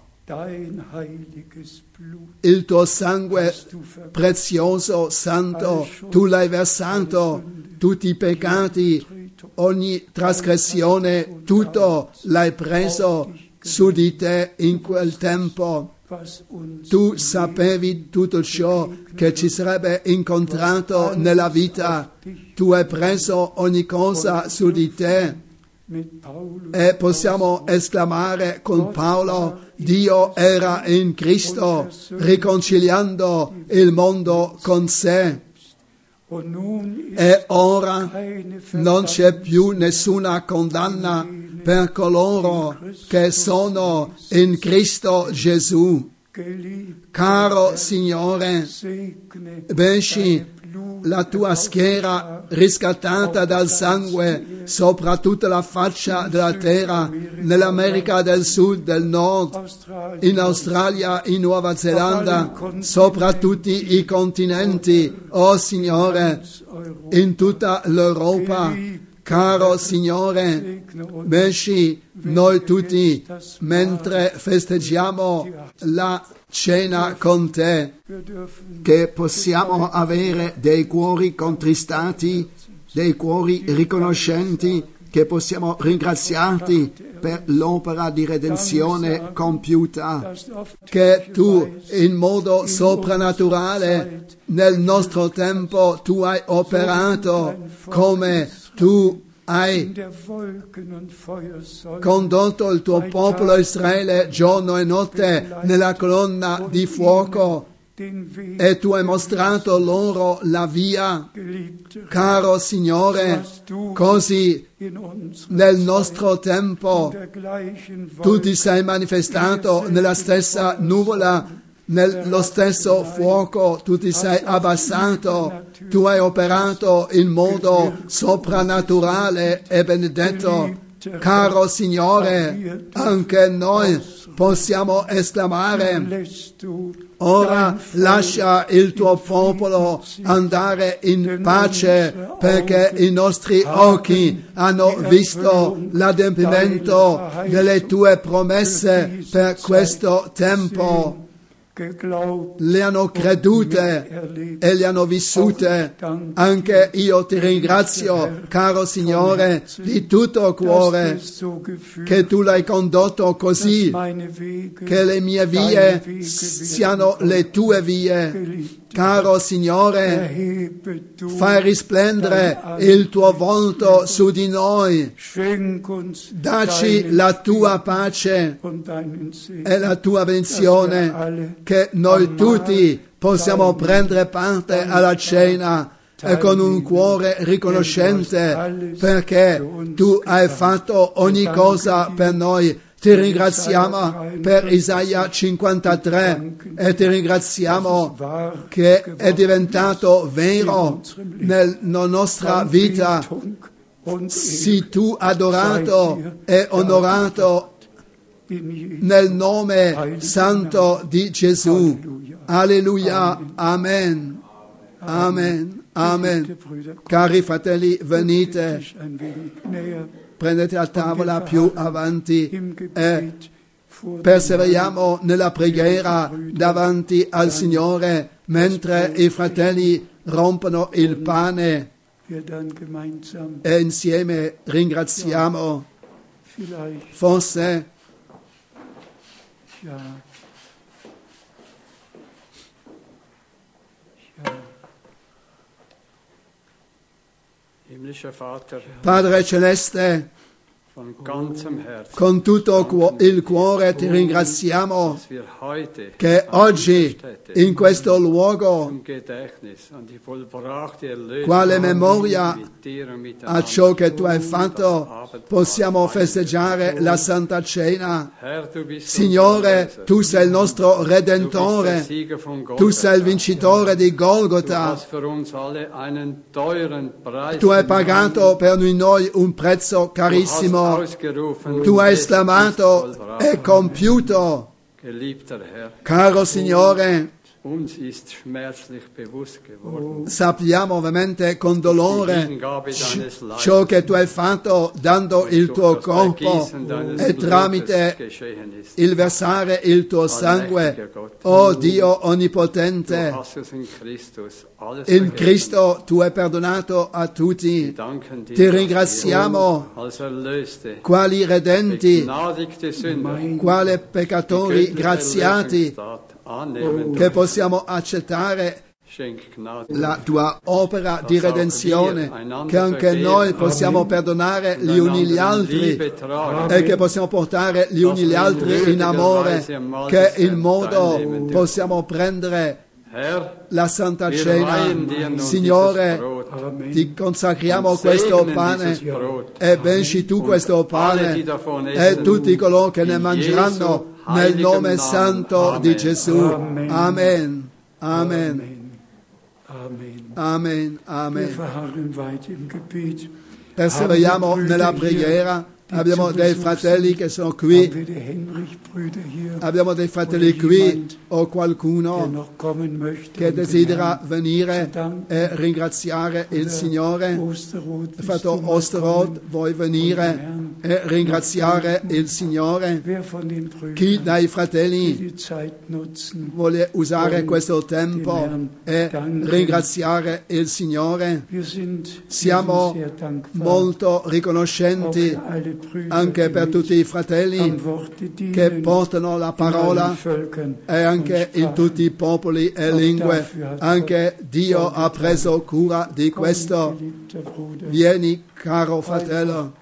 Il tuo sangue prezioso, santo, tu l'hai versato, tutti i peccati, ogni trasgressione, tutto l'hai preso su di te in quel tempo. Tu sapevi tutto ciò che ci sarebbe incontrato nella vita. Tu hai preso ogni cosa su di te. E possiamo esclamare con Paolo: Dio era in Cristo, riconciliando il mondo con sé. E ora non c'è più nessuna condanna per coloro che sono in Cristo Gesù. Caro Signore, benci la tua schiera riscattata dal sangue sopra tutta la faccia della terra, nell'America del Sud, del Nord, in Australia, in Nuova Zelanda, sopra tutti i continenti, oh Signore, in tutta l'Europa. Caro Signore, benci noi tutti mentre festeggiamo la cena con te, che possiamo avere dei cuori contristati, dei cuori riconoscenti, che possiamo ringraziarti per l'opera di redenzione compiuta, che tu in modo soprannaturale nel nostro tempo tu hai operato, come tu hai condotto il tuo popolo Israele giorno e notte nella colonna di fuoco e tu hai mostrato loro la via. Caro Signore, così nel nostro tempo tu ti sei manifestato nella stessa nuvola, nello stesso fuoco, tu ti sei abbassato, tu hai operato in modo soprannaturale e benedetto. Caro Signore, anche noi possiamo esclamare: ora lascia il tuo popolo andare in pace, perché i nostri occhi hanno visto l'adempimento delle tue promesse per questo tempo. Le hanno credute e le hanno vissute. Anche io ti ringrazio, caro Signore, di tutto cuore, che tu l'hai condotto così, che le mie vie siano le tue vie. Caro Signore, fai risplendere il tuo volto su di noi, dacci la tua pace e la tua benedizione, che noi tutti possiamo prendere parte alla cena e con un cuore riconoscente, perché tu hai fatto ogni cosa per noi. Ti ringraziamo per Isaia cinquantatré e ti ringraziamo che è diventato vero nella nostra vita. Sii tu adorato e onorato nel nome santo di Gesù. Alleluia. Amen. Amen. Amen. Cari fratelli, venite, prendete la tavola più avanti e perseveriamo nella preghiera davanti al Signore mentre i fratelli rompono il pane e insieme ringraziamo. Forse Padre Celeste, con tutto il cuore ti ringraziamo che oggi in questo luogo, quale memoria a ciò che tu hai fatto, possiamo festeggiare la Santa Cena. Signore, tu sei il nostro Redentore, tu sei il vincitore di Golgota, tu hai pagato per noi un prezzo carissimo. Tu hai esclamato, è compiuto. Caro Signore, sappiamo ovviamente con dolore ciò che tu hai fatto dando il tuo corpo e tramite il versare il tuo sangue. Oh Dio onnipotente, in Cristo tu hai perdonato a tutti. Ti ringraziamo quali redenti, quali peccatori graziati, che possiamo accettare la tua opera di redenzione, che anche noi possiamo perdonare gli uni gli altri e che possiamo portare gli uni gli altri in amore, che in modo possiamo prendere la Santa Cena. Signore, ti consacriamo questo pane e benci tu questo pane e tutti coloro che ne mangeranno nel nome santo di Gesù. Amen. Amen. Amen. Amen. Perseveriamo nella preghiera. Abbiamo dei fratelli che sono qui, abbiamo dei fratelli qui o qualcuno che desidera venire e ringraziare il Signore. Fratello Osterrod, vuoi venire e ringraziare il Signore? Chi dai fratelli vuole usare questo tempo e ringraziare il Signore? Siamo molto riconoscenti anche per tutti i fratelli che portano la parola e anche in tutti i popoli e lingue. Anche Dio ha preso cura di questo. Vieni, caro fratello.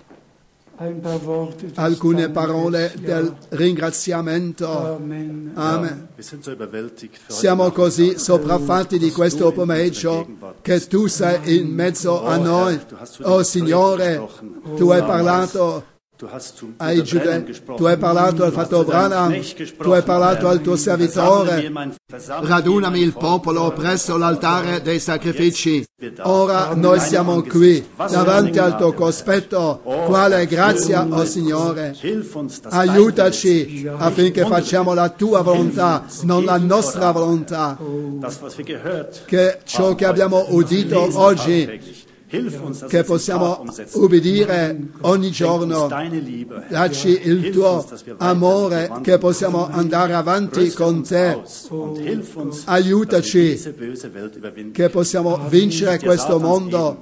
Alcune parole del ringraziamento. Amen. Siamo così sopraffatti di questo pomeriggio che tu sei in mezzo a noi. Oh Signore, tu hai parlato ai giudei, tu hai parlato al fratello Branham, tu hai parlato al tuo servitore. Radunami il popolo presso l'altare dei sacrifici. Ora noi siamo qui davanti al tuo cospetto. Quale grazia, oh Signore. Aiutaci affinché facciamo la tua volontà, non la nostra volontà. Che ciò che abbiamo udito oggi, che possiamo ubbidire ogni giorno. Dacci il tuo amore, che possiamo andare avanti con te. Aiutaci, che possiamo vincere questo mondo.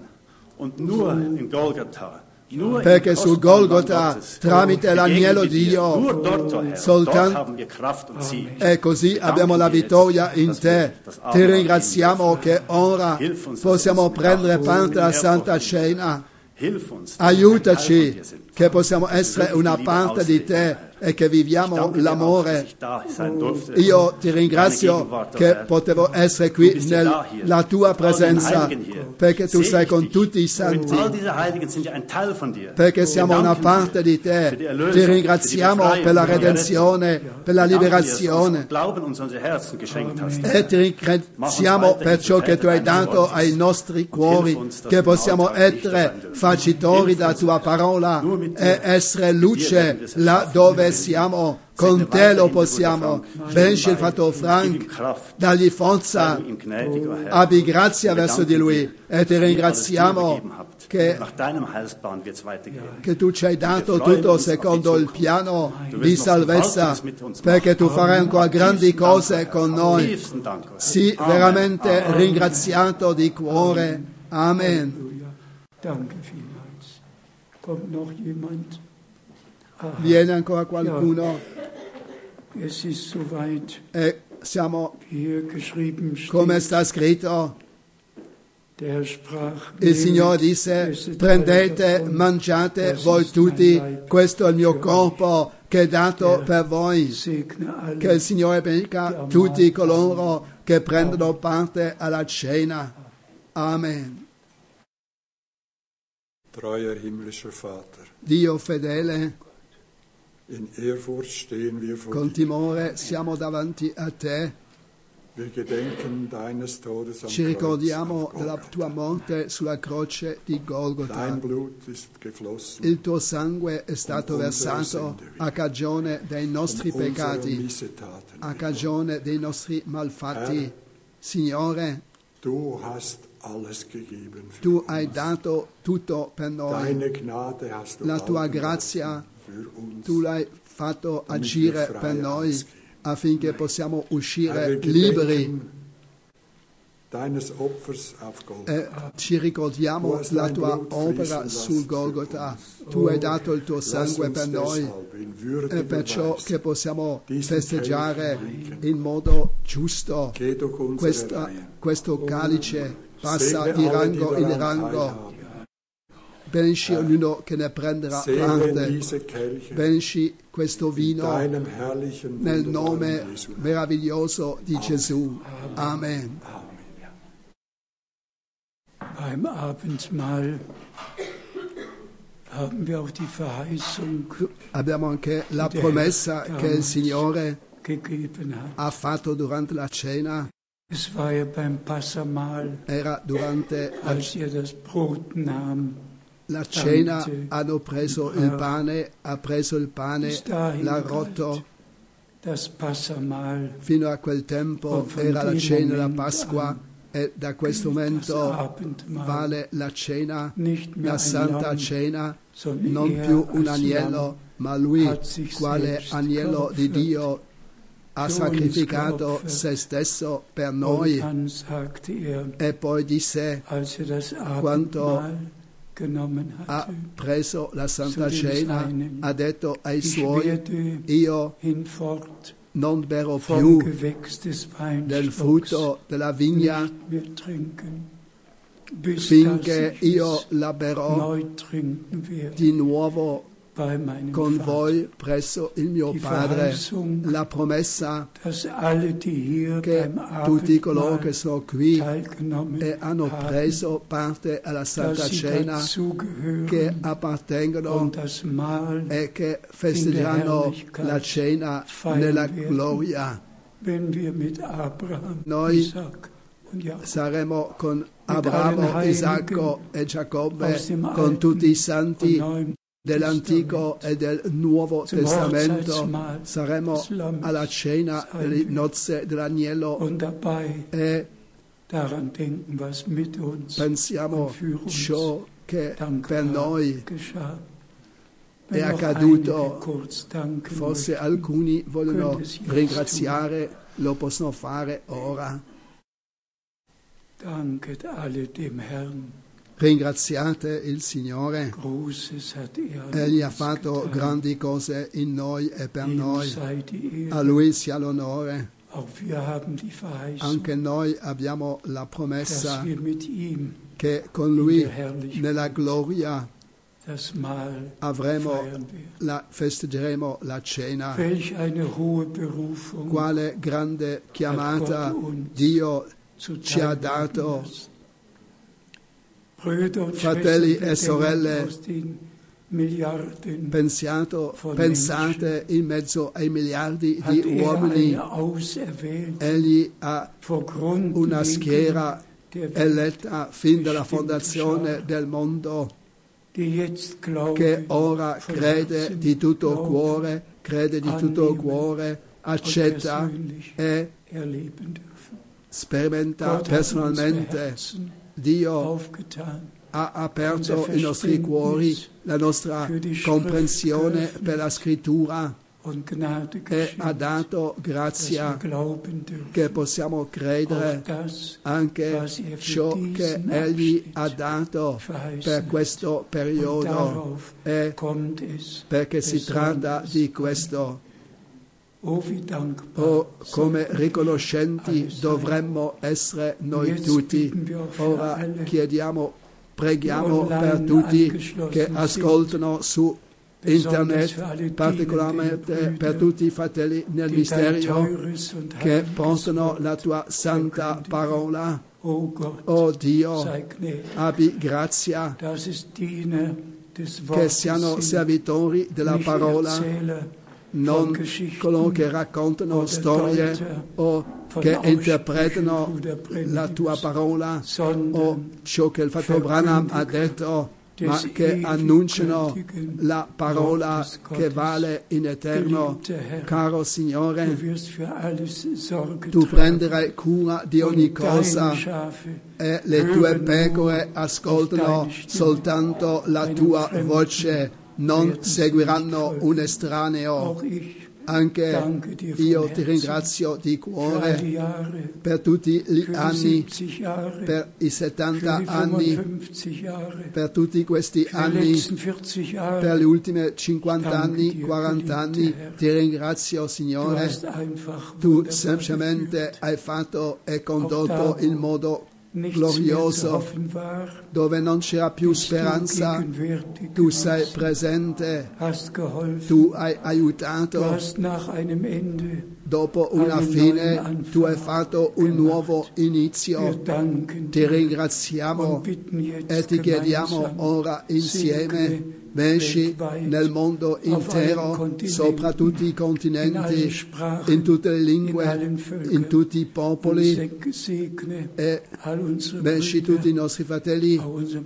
Perché su Golgota, tramite l'agnello di Dio, soltanto e così abbiamo la vittoria in te. Ti ringraziamo che ora possiamo prendere parte alla Santa Cena. Aiutaci che possiamo essere una parte di te e che viviamo l'amore. Io ti ringrazio che potevo essere qui nella tua presenza, perché tu sei con tutti i santi, perché siamo una parte di te. Ti ringraziamo per la redenzione, per la liberazione, e ti ringraziamo per ciò che tu hai dato ai nostri cuori, che possiamo essere facitori della tua parola e essere luce là dove dove siamo, con te lo possiamo. Benci il fratello Frank, dagli forza, abbi grazia verso di lui e ti ringraziamo che, che tu ci hai dato tutto secondo il piano di salvezza, perché tu farai ancora grandi cose con noi. Sii veramente ringraziato di cuore. Amen. Danke vielmals. Kommt noch jemand? Aha. Viene ancora qualcuno? Es ist soweit. E siamo, Hier geschrieben steht, come sta scritto, der Herr sprach, il Signore disse: prendete, mangiate voi tutti, questo è il mio corpo che è dato per voi. Che il Signore benedica tutti coloro che prendono parte alla cena. Amen. Treuer himmlischer Vater, Dio fedele, in Ehrfurcht stehen wir vor con dir. timore siamo davanti a te. Wir gedenken deines Todes am Ci Kreuz ricordiamo auf della Golgatha. tua morte sulla croce di Golgotha. Dein Blut ist geflossen, Il tuo sangue è stato um versato unsere Sünde a cagione dei nostri um unsere peccati, Missetaten a willen. cagione dei nostri malfatti. Herr, Signore, Du hast alles gegeben für tu uns. hai dato tutto per noi. Deine Gnade hast du La tua walten grazia, lassen für uns. tu l'hai fatto damit agire wir frei per noi ausgehen. affinché possiamo Herr, uscire wir liberi. gedenken deines Opfers auf Golgatha. E ci ricordiamo Du hast la dein tua Blut opera fließen sul lassen Golgotha. für uns. Tu hai dato il tuo Lass sangue uns per noi. deshalb in würdiger E perciò Weise che possiamo diesen festeggiare Kelch trinken. in modo giusto Geh durch unsere questa, Reihen. questo calice, passa Segne di alle, rango die in daran rango, teilhaben. benci ognuno che ne prenderà Segne parte, diese Kelche benci questo in vino deinem herrlichen, nel wunderbaren nome Jesu. meraviglioso di Gesù. Amen. beim Abendmahl haben wir auch die Verheißung Abbiamo anche la promessa che il Signore gegeben hat. ha fatto durante la cena. Es war ja beim Passamahl, Era durante la, als er das Brot nahm, la cena, hanno preso il pane, ha preso il pane, l'ha rotto. das Passamahl Fino a quel tempo era la cena della Pasqua e da questo momento vale la cena, la Santa Cena, non più un agnello, ma lui, quale agnello di Dio, ha sacrificato se stesso per noi. dann sagte er, E poi disse, als er das quando Abendmahl genommen ha hatte, preso la Santa zu den Cena, Seinen, ha detto ai ich suoi, werde io hinfort non berrò vom più Gewächs des del Weinstocks frutto della vigna nicht mehr trinken, bis finché dass ich io es la berrò neu trinken werde di nuovo bei meinem con Vater. voi presso il mio Die Padre. Verheißung, La promessa dass alle, die hier che beim tutti coloro Abendmahl che sono qui teilgenommen e hanno haben, preso parte alla Santa dass sie Cena, dazugehören che appartengono und das Mahl, e che festeggeranno la cena nella gloria. wenn wir mit Abraham, Noi Isaac und Jakob Saremo con allen Abramo, Heiligen Isacco e Giacobbe, aus dem con Alten tutti i und santi Neuen dell'Antico e del Nuovo Zum Testamento. Hochzeitsmahl Saremo des Lammes alla cena sein delle wir. nozze dell'agnello und dabei e daran denken, was mit uns pensiamo und für uns ciò che dankbar per noi geschah. è Wenn noch accaduto. einige kurz danken Forse möchten, alcuni vogliono könnte es jetzt ringraziare, lo possono fare ora. danket alle dem Herrn. Ringraziate il Signore. Großes hat er an Egli ha uns fatto getan. grandi cose in noi e per Ihm noi. sei die A Ehre. Lui sia l'onore. Auch wir haben die Verheißung, Anche noi abbiamo la dass promessa wir mit ihm che con Lui in der Herrlichkeit nella gloria das Mahl avremo feiern werden. la, festeggeremo la cena. Welch eine hohe Berufung Quale grande chiamata hat Gott uns Dio zuteil ci ha werden dato. lassen. Brüder und Fratelli Schwestern, e sorelle, aus den Milliarden Pensiato, von pensate in mezzo ai miliardi hat di er uomini, eine auserwählt, egli ha vor Grundlegung una schiera der Welt, eletta fin dalla fondazione del mondo, die jetzt glaubt, che ora crede di tutto cuore, crede di tutto cuore, accetta e sperimenta personalmente. Dio ha aperto i nostri cuori, la nostra comprensione per la scrittura e ha dato grazia che possiamo credere anche ciò che Egli ha dato per questo periodo, e perché si tratta di questo. Oh, come riconoscenti dovremmo essere noi tutti. Ora chiediamo, preghiamo per tutti che ascoltano su internet, particolarmente per tutti i fratelli nel mistero che portano la tua santa parola. Oh Dio, abbi grazia che siano servitori della parola, non coloro che raccontano storie o che interpretano la tua parola o ciò che il fratello Branham ha detto, ma che annunciano la parola che vale in eterno. Caro Signore, tu prenderai cura di ogni cosa e le tue pecore ascoltano soltanto la tua voce, non seguiranno un estraneo. Anche io ti ringrazio di cuore per tutti gli anni, per i settanta anni, per tutti questi anni, per gli ultimi cinquanta anni, quaranta anni. Ti ringrazio, Signore. Tu semplicemente hai fatto e condotto in modo glorioso, dove non c'era più speranza. Tu sei presente, tu hai aiutato. Dopo una fine tu hai fatto un nuovo inizio. Ti ringraziamo e ti chiediamo ora insieme, venci nel mondo intero, sopra tutti i continenti, in tutte le lingue, in tutti i popoli, e venci tutti i nostri fratelli,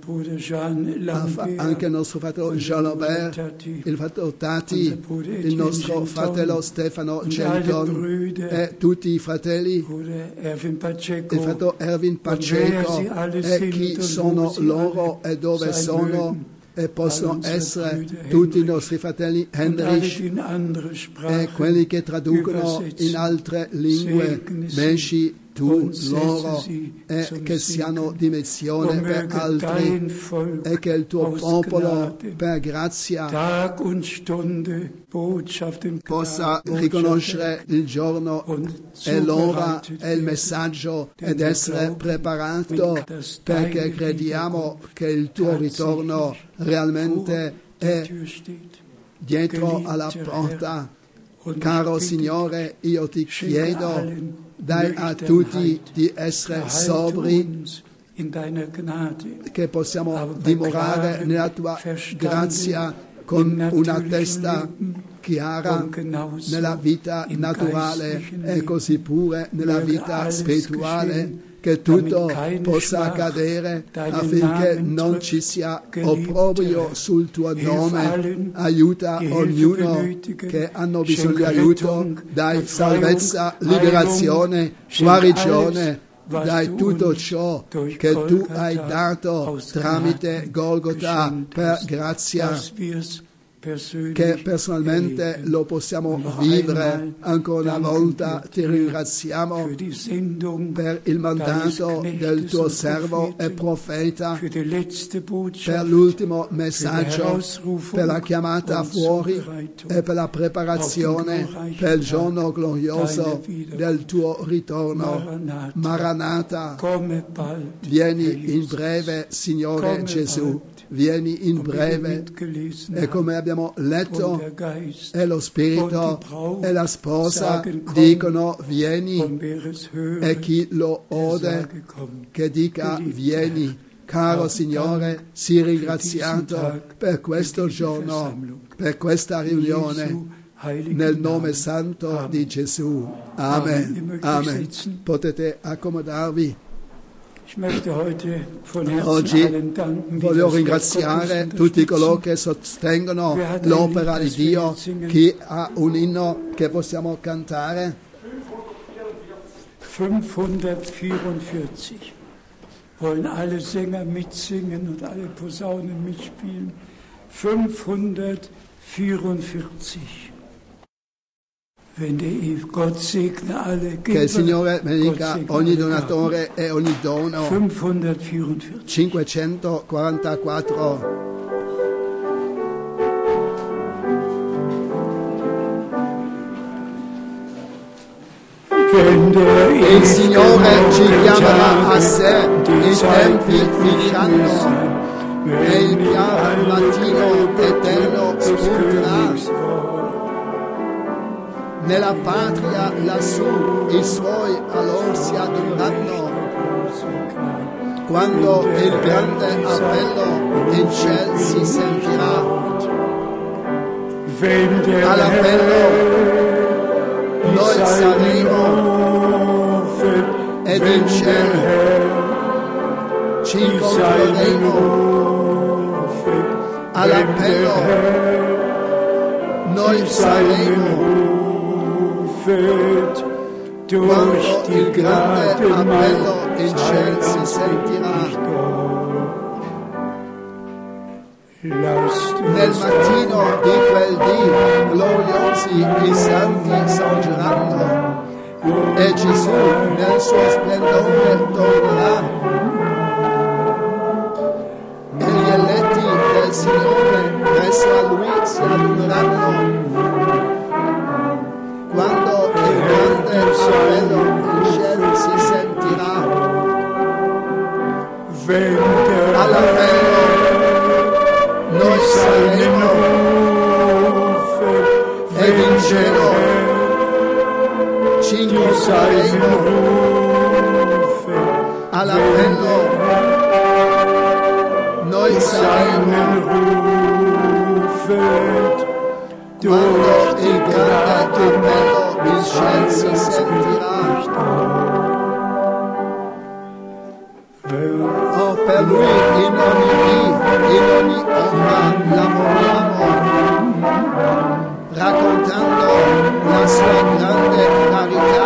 anche il nostro fratello Jean Lambert, il fratello Tati, il nostro fratello Stefano Genton e tutti i fratelli, il fratello Erwin Pacheco, e chi sono loro e dove sono, e possono essere tutti i nostri fratelli Heinrich e quelli che traducono in altre lingue. Venci tu loro e che siano di missione per altri, e che il tuo popolo per grazia possa riconoscere il giorno e l'ora e il messaggio ed essere preparato, perché crediamo che il tuo ritorno realmente è dietro alla porta. Caro Signore, io ti chiedo, dai a tutti di essere sobri, che possiamo dimorare nella tua grazia con una testa chiara nella vita naturale e così pure nella vita spirituale, che tutto possa accadere affinché non ci sia opprobrio sul tuo nome. Aiuta ognuno che hanno bisogno di aiuto, dai salvezza, liberazione, guarigione, dai tutto ciò che tu hai dato tramite Golgotha per grazia, che personalmente lo possiamo vivere. Ancora una volta ti ringraziamo per il mandato del tuo servo e profeta, per l'ultimo messaggio, per la chiamata fuori e per la preparazione per il giorno glorioso del tuo ritorno. Maranatha, vieni in breve, Signore Gesù. Vieni in breve, e come abbiamo letto, e lo Spirito e la sposa dicono vieni, e chi lo ode che dica vieni. Caro Signore, sii ringraziato per questo giorno, per questa riunione, nel nome santo di Gesù. Amen. Amen. Potete accomodarvi. Oggi voglio ringraziare tutti coloro che sostengono l'opera di Dio. Chi ha un inno che possiamo cantare? fünfhundertvierundvierzig. Wollen alle Sänger mitsingen und alle Posaunen mitspielen? fünfhundertvierundvierzig. Che il Signore benedica ogni donatore e ogni dono. cinquecentoquarantaquattro. Il Signore ci chiamerà a sé, i tempi finiranno e il chiaro mattino eterno spunterà. Nella patria lassù i suoi allora si adoreranno, quando il grande appello in cielo si sentirà. All'appello noi saremo ed in cielo ci incontreremo. All'appello noi saremo quando il grande appello in cielo si sentirà. Nel mattino di quel dì gloriosi i santi sorgeranno e Gesù nel suo splendore tornerà e gli eletti del Signore presso a Lui si adoreranno. Quando il grande appello in cielo si sentirà, all'appello noi saremo ed in cielo ci incontreremo. All'appello noi saremo quando il grande appello in cielo si sentirà. Oh, per Lui in ogni dì, in ogni ora lavoriamo, raccontando la sua grande carità,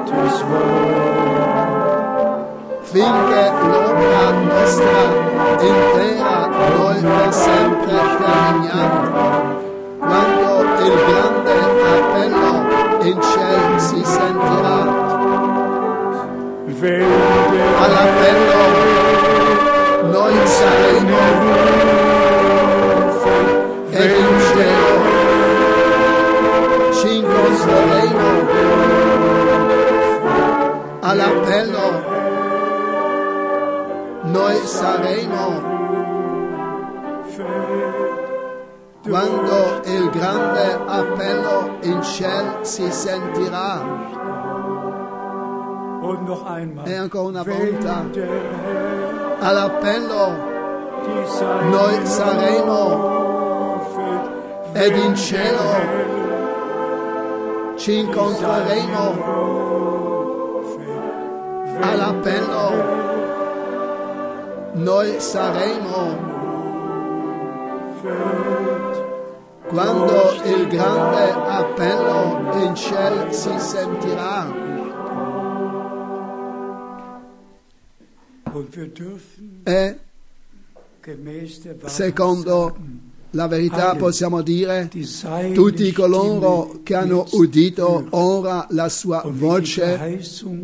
finché l'opera nostra intera noi per sempre terminiamo. Quando il grande appello in cielo si sentirà, all'appello noi saremo ed in cielo ci incontreremo. All'appello noi saremo quando il grande appello in cielo si sentirà. E ancora una volta, all'appello noi saremo ed in cielo ci incontreremo. All'appello noi saremo quando il grande appello in cielo si sentirà. E secondo la verità possiamo dire, tutti coloro che hanno udito ora la sua voce,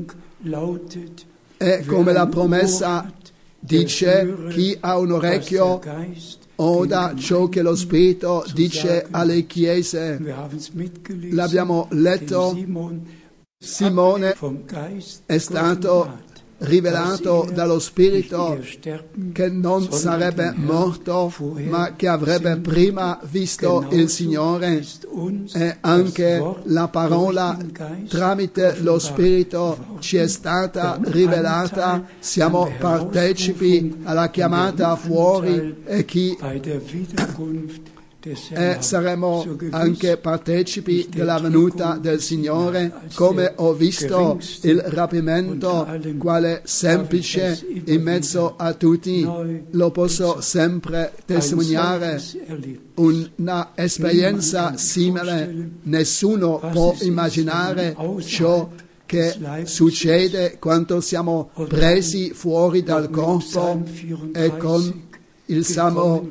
e come la promessa dice, chi ha un orecchio oda ciò che lo Spirito dice alle chiese. L'abbiamo letto, Simone è stato rivelato dallo Spirito che non sarebbe morto, ma che avrebbe prima visto il Signore, e anche la parola tramite lo Spirito ci è stata rivelata. Siamo partecipi alla chiamata fuori, e chi e saremo anche partecipi della venuta del Signore, come ho visto il rapimento quale semplice in mezzo a tutti. Lo posso sempre testimoniare, una esperienza simile. Nessuno può immaginare ciò che succede quando siamo presi fuori dal corpo e con il Salmo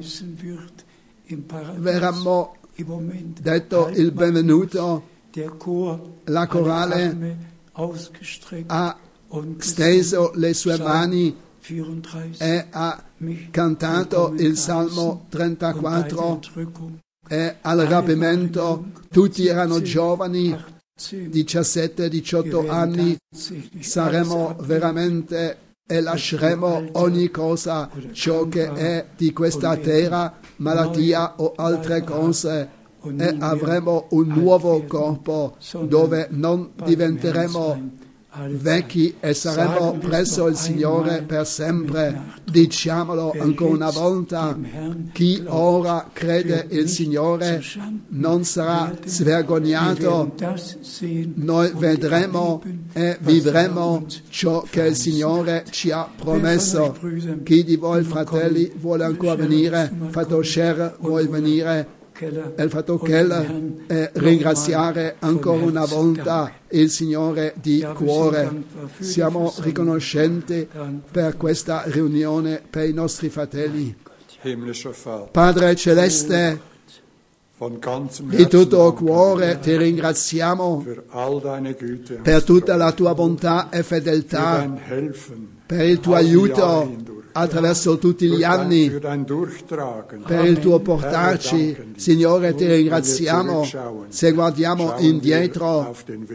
verremo detto il benvenuto. La corale ha steso le sue mani e ha cantato il Salmo trentaquattro, e al rapimento tutti erano giovani, diciassette diciotto anni. Saremo veramente e lasceremo ogni cosa, ciò che è di questa terra, malattia o altre cose, e avremo un nuovo corpo dove non diventeremo vecchi e saremo presso il Signore per sempre. Diciamolo ancora una volta: chi ora crede il Signore non sarà svergognato. Noi vedremo e vivremo ciò che il Signore ci ha promesso. Chi di voi, fratelli, vuole ancora venire? Fatto Scher vuole venire? E il fatto Keller, e ringraziare ancora una volta il Signore di cuore. Siamo riconoscenti per questa riunione, per i nostri fratelli. Padre Celeste, di tutto cuore ti ringraziamo per tutta la tua bontà e fedeltà, per il tuo aiuto attraverso tutti gli anni, per il tuo portarci. Signore, ti ringraziamo. Se guardiamo indietro,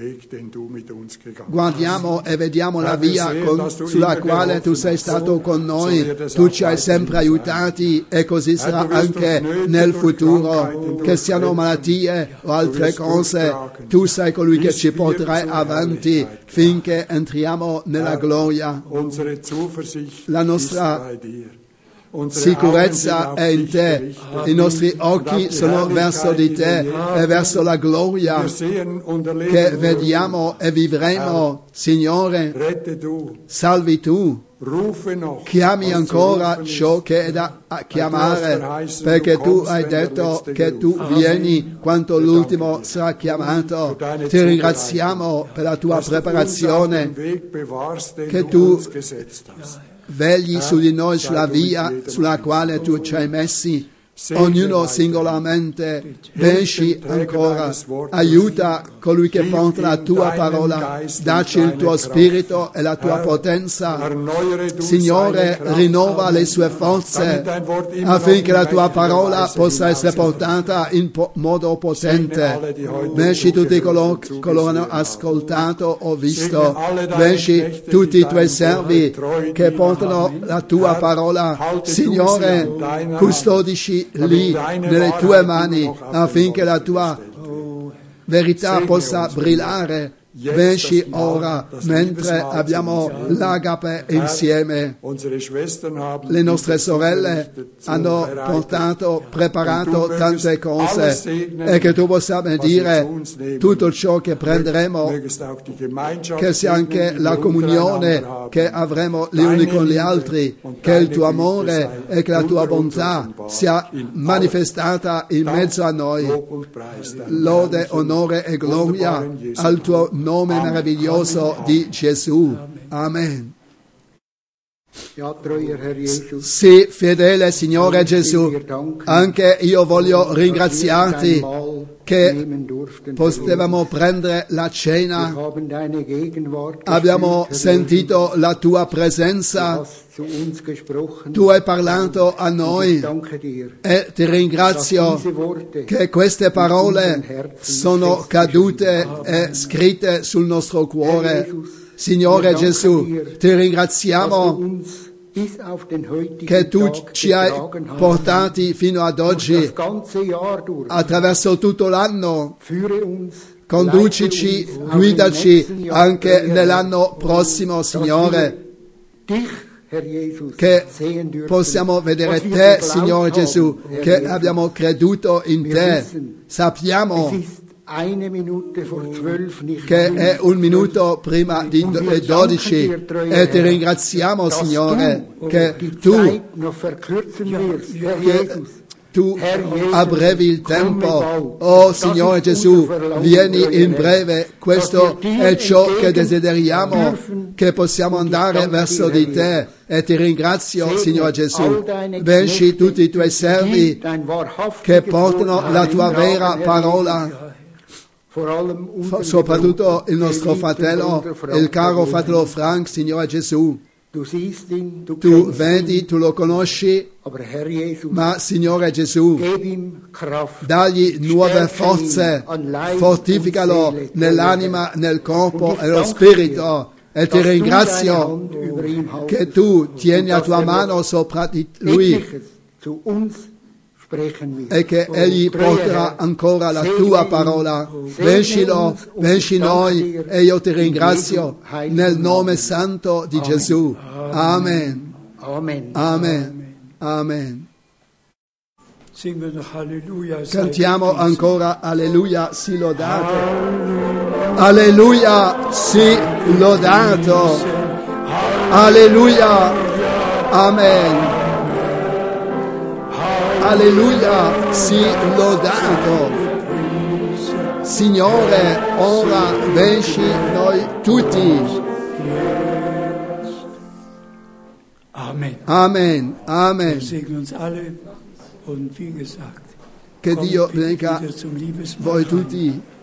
guardiamo e vediamo la via con, sulla quale tu sei stato con noi. Tu ci hai sempre aiutati, e così sarà anche nel futuro. Che siano malattie o altre cose, tu sei colui che ci porterai avanti finché entriamo nella gloria. La nostra sicurezza è in te, i nostri occhi sono verso di te e verso la gloria che vediamo e vivremo. Signore, salvi tu, chiami ancora ciò che è da chiamare, perché tu hai detto che tu vieni quando l'ultimo sarà chiamato. Ti ringraziamo per la tua preparazione, che tu vegli su di noi, sulla via sulla quale tu ci hai messi, ognuno singolarmente. Benci ancora, aiuta colui che porta la tua parola, dacci il tuo spirito e la tua potenza. Signore, rinnova le sue forze affinché la tua parola possa essere portata in po- modo potente. Benci tutti coloro che hanno ascoltato o visto, benci tutti i tuoi servi che portano la tua parola. Signore, custodici lì nelle tue mani affinché la tua verità possa brillare. Venci ora mentre abbiamo l'agape insieme. Le nostre sorelle hanno portato, preparato tante cose, e che tu possa benedire tutto ciò che prenderemo, che sia anche la comunione che avremo gli uni con gli altri, che il tuo amore e che la tua bontà sia manifestata in mezzo a noi. Lode, onore e gloria al tuo nome meraviglioso di Gesù. Amen. Sì, fedele Signore Gesù, anche io voglio ringraziarti che potevamo prendere la cena. Abbiamo sentito la tua presenza, tu hai parlato a noi, e ti ringrazio che queste parole sono cadute e scritte sul nostro cuore. Signore Gesù, ti ringraziamo che tu ci hai portati fino ad oggi, attraverso tutto l'anno. Conducici, guidaci anche nell'anno prossimo, Signore, che possiamo vedere te, Signore Gesù, che abbiamo creduto in te. Sappiamo che è un minuto prima di dodici e ti ringraziamo, Signore, che tu, che tu abbrevi il tempo. Oh Signore Gesù, vieni in breve. Questo è ciò che desideriamo, che possiamo andare verso di te. E ti ringrazio, Signore Gesù. Benci tutti i tuoi servi che portano la tua vera parola. Soprattutto il nostro fratello, il caro fratello Frank, Signore Gesù. Tu vedi, tu lo conosci, ma Signore Gesù, dagli nuove forze, fortificalo nell'anima, nel corpo e nello spirito. E ti ringrazio che tu tieni la tua mano sopra di lui e che egli porterà ancora la tua parola. Vencilo, venci noi, e io ti ringrazio nel nome santo di Gesù. Amen. Amen. Amen. Cantiamo ancora Alleluia, si lodato. Alleluia, si lodato. Alleluia. Amen. Alleluia, si lodato. Signore, ora venci noi tutti. Amen. Amen. Amen. Wir segnen uns alle und wie gesagt, Che Dio kommt bitte benedica wieder zum Liebesmahl voi rein. tutti.